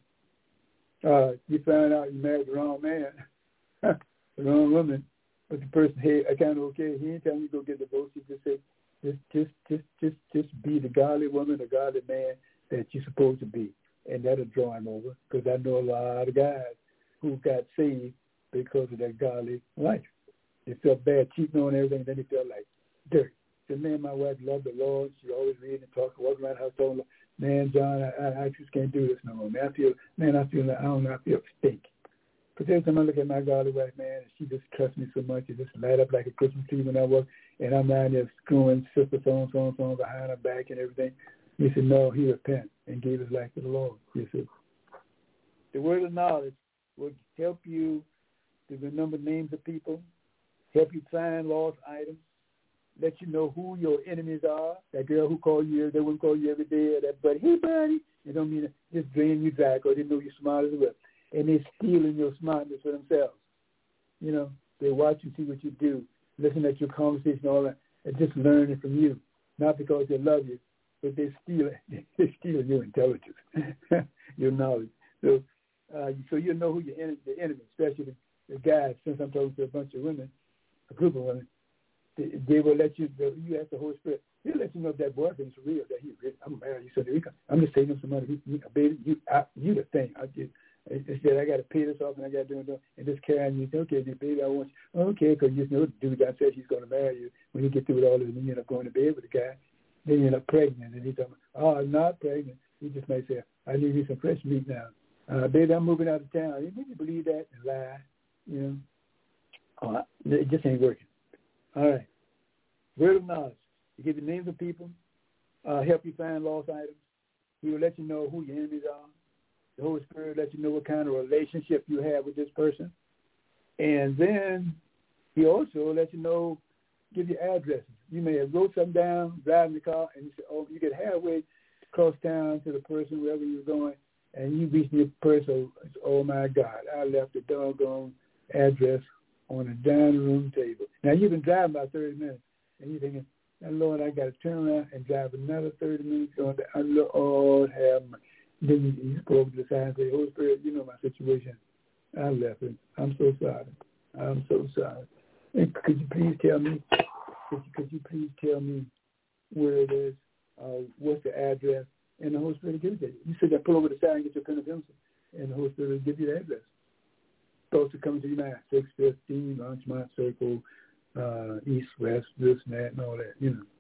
Uh, you find out you married the wrong man, the wrong woman, but the person, hey, I kind of okay. He ain't telling you to go get divorced. He just say, just, just, just, just, just be the godly woman, the godly man that you're supposed to be, and that'll draw him over. Because I know a lot of guys who got saved because of that godly life. They felt bad cheating on everything, and then they felt like dirt. Said, man, my wife loved the Lord. She always reading and talking, walking around the house talking, man, John, I, I, I just can't do this no more. Man, I feel, man, I feel like, I don't know, I feel stink. But every time I look at my godly wife, man, she just trusts me so much. It just light up like a Christmas tree when I walk, and I'm down there screwing sister so-and-so and so behind her back and everything. He said, no, he repented and gave his life to the Lord. He said, the word of knowledge will help you to remember names of people, help you find lost items, let you know who your enemies are. That girl who called you, they wouldn't call you every day, or that buddy, hey, buddy. They don't mean to just drain you dry because they know you're smart as well. And they're stealing your smartness for themselves. You know, they watch you, see what you do, listen at your conversation, all that, and just learn it from you. Not because they love you, but they steal they steal your intelligence, your knowledge. So, uh, so you know who your enemy, the enemy, especially the, the guys. Since I'm talking to a bunch of women, a group of women, they, they will let you. You ask the Holy Spirit, he'll let you know if that boyfriend is real. That he really, I'm married. You said, I'm just saving him some money. He, he, baby, you, I, you the thing. I just. It said, I got to pay this off and I got to do it. And just carrying you. Okay, baby, I want you. Okay, because you know the dude that said he's going to marry you. When you get through with all this, and you end up going to bed with the guy, then you end up pregnant. And he's talking, oh, I'm not pregnant. He just may say, I need you some fresh meat now. Uh, baby, I'm moving out of town. You need to believe that and lie. You know, oh, it just ain't working. All right. Word of knowledge. He gives you names of people, uh, help you find lost items. He will let you know who your enemies are. The Holy Spirit will let you know what kind of relationship you have with this person. And then he also will let you know, give you addresses. You may have wrote something down, driving the car, and you say, oh, you get halfway across town to the person, wherever you're going, and you reach your person, oh, my God, I left the doggone address on the dining room table. Now, you've been driving about thirty minutes, and you're thinking, And Lord, I got to turn around and drive another thirty minutes on the, Lord have mercy. Then he, he spoke to the side and said, Holy Spirit, you know my situation. I left it. I'm so sorry. I'm so sorry. And could you please tell me, could you, could you please tell me where it is, uh, what's the address, and the Holy Spirit will give it to you. You sit there, pull over the side and get your pen and pencil, and the Holy Spirit will give you the address. Thoughts are coming to your mind, six fifteen, Lunchmont Circle, uh, East, West, this and that, and all that, you know.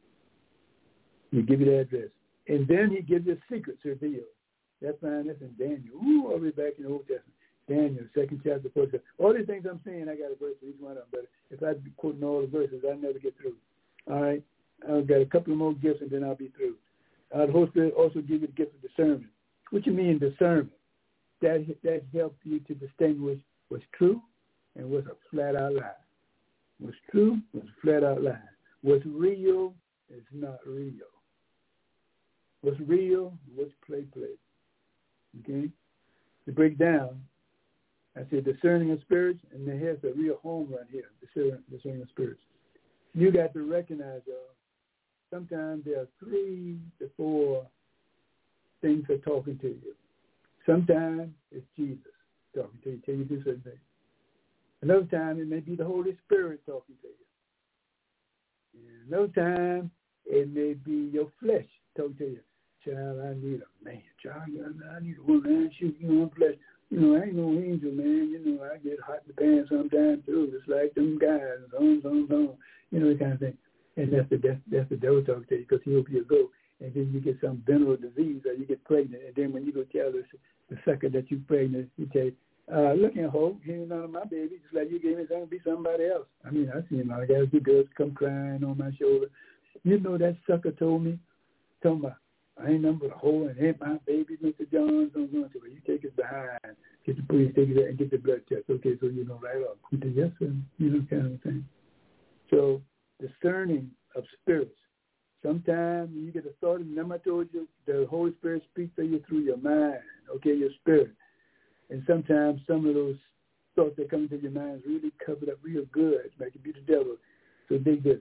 He give you the address. And then he gives you a secret revealed. That's fine. That's in Daniel. Ooh, all the way back in the Old Testament. Daniel, second chapter, first chapter. All these things I'm saying, I got a verse for each one of them. But if I'd be quoting all the verses, I'd never get through. All right? I've got a couple of more gifts, and then I'll be through. Uh, the Holy Spirit also give you the gift of discernment. What you mean discernment? That, that helps you to distinguish what's true and what's a flat-out lie. What's true, what's a flat-out lie. What's real is not real. What's real, what's play-play. Okay? To break down, I said discerning of spirits, and then here's a real home run here, discerning, discerning of spirits. You got to recognize, y'all, sometimes there are three to four things that are talking to you. Sometimes it's Jesus talking to you, tell you to do certain things. Another time it may be the Holy Spirit talking to you. And another time it may be your flesh talking to you. Child, I need a man. Child, I need a woman. Shoot, you know, flesh. You know, I ain't no angel, man. You know, I get hot in the pants sometimes too. It's like them guys, on, on, on. You know, that kind of thing. And that's the that's, that's the devil talking to you because he hope you go. And then you get some venereal disease or you get pregnant. And then when you go tell the, the sucker that you're pregnant, he tell you, uh, look at Hope, he ain't none of my baby. Just like you gave me something to be somebody else. I mean, I've seen a lot of guys, the girls come crying on my shoulder. You know that sucker told me, told me, I ain't nothing but a hole and ain't my baby, Mister Jones. I'm going to, you take it behind, get the police, take it and get the blood test. Okay, so you know right off. He said, yes, sir. You know, kind of thing. So discerning of spirits. Sometimes you get a thought, and remember I told you, the Holy Spirit speaks to you through your mind, okay, your spirit. And sometimes some of those thoughts that come into your mind is really covered up real good. It might be the devil. So dig this.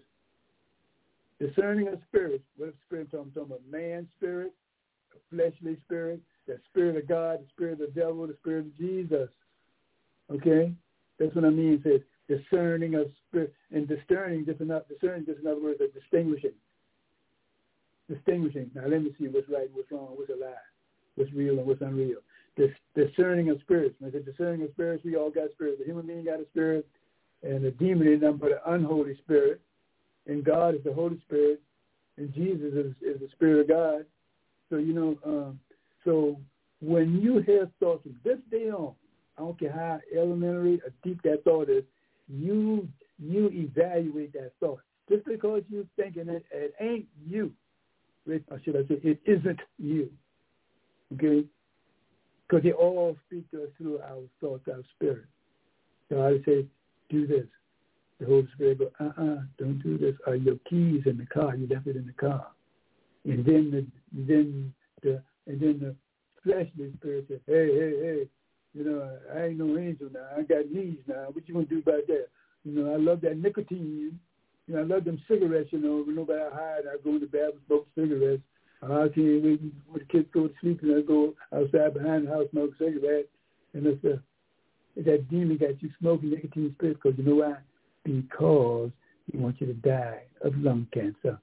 Discerning of spirits, what spirit I'm talking about? Man's spirit, a fleshly spirit, the spirit of God, the spirit of the devil, the spirit of Jesus. Okay? That's what I mean. It says discerning of spirit. And discerning, just enough, discerning, just another word of distinguishing. Distinguishing. Now let me see what's right, what's wrong, what's a lie, what's real and what's unreal. This discerning of spirits. When I say discerning of spirits, we all got spirits. The human being got a spirit, and the demon is nothing but an unholy spirit. And God is the Holy Spirit, and Jesus is, is the Spirit of God. So, you know, um, so when you have thoughts from this day on, I don't care how elementary or deep that thought is, you you evaluate that thought. Just because you're thinking it, it ain't you, or should I say, it isn't you, okay? Because they all speak to us through our thoughts, our spirit. So I say, do this. The Holy Spirit go, uh-uh, don't do this. Are your keys in the car? You left it in the car. And then the then the and then the fleshly spirit says, hey, hey, hey, you know, I ain't no angel now. I got knees now. What you gonna do about that? You know, I love that nicotine. You know, I love them cigarettes. You know, when nobody hide, I go in the bathroom, smoke cigarettes. I can't wait when the kids go to sleep, and I go outside behind the house, smoke a cigarette. And it's uh, that demon got you smoking nicotine spirits because you know why? Because he wants you to die of lung cancer.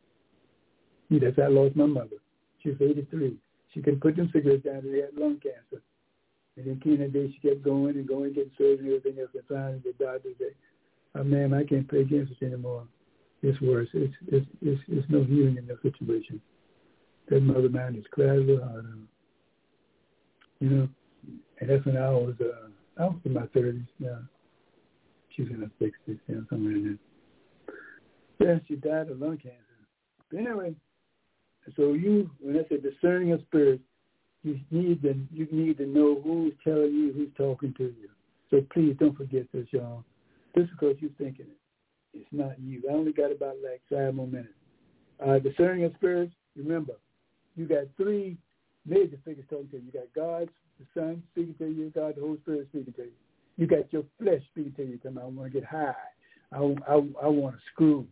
Yeah, that's how I lost my mother. She was eighty-three. She couldn't put them cigarettes down and they had lung cancer. And then came that day she kept going and going, getting surgery and everything else. And finally the doctor said, oh, ma'am, I can't play games with you anymore. It's worse. It's, it's, it's, it's no healing in that situation. That mother of mine just cried a little harder. You know? And that's when I was, uh, I was in my thirties now. She was in her sixties, you know, somewhere in there. Yeah, she died of lung cancer. But anyway, so you, when I say discerning of spirits, you need to you need to know who's telling you, who's talking to you. So please don't forget this, y'all. Just because you're thinking it, it's not you. I only got about like five more minutes. Uh, discerning of spirits, remember, you got three major figures talking to you. You got God, the Son speaking to you, God, the Holy Spirit speaking to you. You got your flesh speaking to you, telling me, I want to get high. I, I, I want to screw.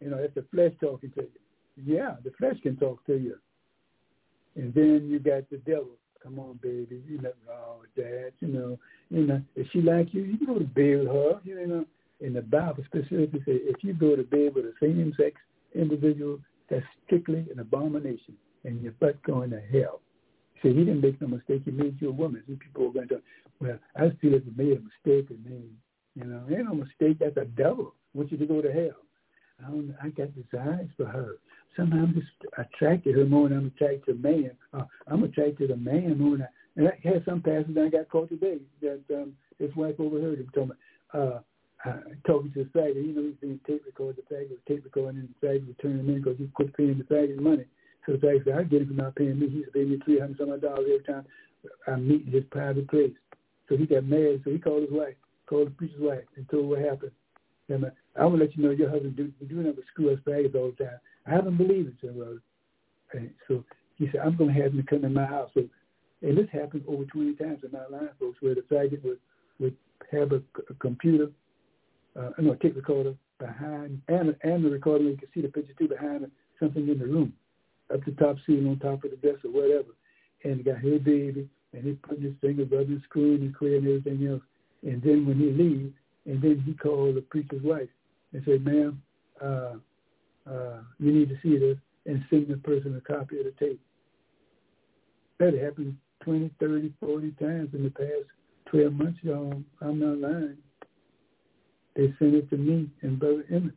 You know, that's the flesh talking to you. Yeah, the flesh can talk to you. And then you got the devil. Come on, baby, you nothing wrong with that. You know, you know, if she like you, you can go to bed with her. You know, and the Bible specifically says if you go to bed with a same-sex individual, that's strictly an abomination, and your butt going to hell. See, he didn't make no mistake. He made you a woman. Some people are going to, well, I feel like he made a mistake in me. You know, ain't no mistake. That's a devil. I want you to go to hell. I don't, I got desires for her. Somehow I'm just attracted to her more than I'm attracted to a man. Uh, I'm attracted to the man more than I, and I had some pastors that I got caught today that um, his wife overheard him talking about, uh, uh, talking to the faggot. You know, he's being tape recorded. The faggot was tape recording, and the faggot was turning him in because he quit paying the faggot money. So the faggot said, I get it for not paying me. He's paying me three hundred some dollars every time I meet in his private place. So he got mad. So he called his wife, called the preacher's wife, and told her what happened. And uh, I'm going to let you know your husband do, do nothing but screw us faggots all the time. I haven't believed it, said Rose. And so he said, I'm going to have him come to my house. So, and this happened over twenty times in my line, folks, where the faggot would, would have a, a computer, uh, no, a tape recorder behind, and, and the recorder, you can see the picture too, behind something in the room, up the top ceiling, on top of the desk or whatever. And he got, hey, baby, and he put his finger, rubbing, screwing, and queer and everything else. And then when he leaves, and then he called the preacher's wife and said, ma'am, uh, uh, you need to see this, and send the person a copy of the tape. That happened twenty, thirty, forty times in the past twelve months, y'all. I'm not lying. They sent it to me and Brother Emmett.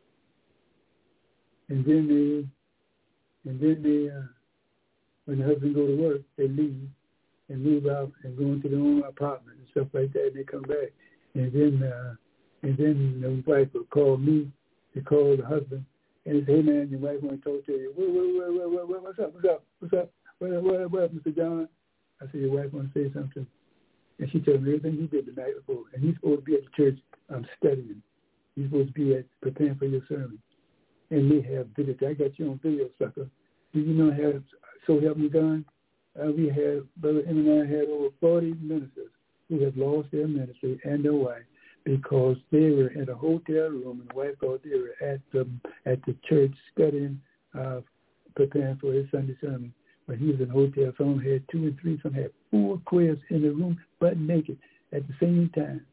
And then they, and then they, uh, when the husband go to work, they leave and move out and go into their own apartment and stuff like that, and they come back. And then, uh, and then the wife would call me to call the husband and say, hey, man, your wife want to talk to you. What, what, what, what, what, what's up? What's up? What's up? What, what, what, Mister John? I said, your wife want to say something. And she told me everything he did the night before. And he's supposed to be at the church um, studying. He's supposed to be at preparing for your sermon. And we have video. I got you on video, sucker. Do you know how So Help Me God? Uh, we have, Brother Em and I had over forty ministers who have lost their ministry and their wife because they were in a hotel room and the wife thought they were at the at the church studying, uh, preparing for his Sunday sermon. But he was in a hotel. Some had two and three. Some had four queers in the room, butt naked at the same time.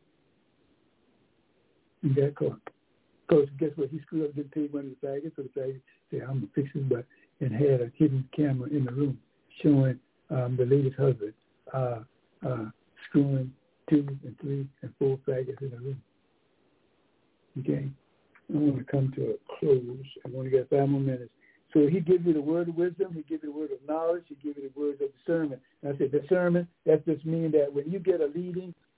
And got caught. Because guess what? He screwed up, didn't pay one of the faggots. So the faggot said, I'm going to fix his butt, and had a hidden camera in the room showing um, the lady's husband uh, uh, screwing two and three and four faggots in the room. Okay? I want to come to a close. I want to get five more minutes. So he gives you the word of wisdom. He gives you the word of knowledge. He gives you the words of discernment. And I said discernment, that just means that when you get a leading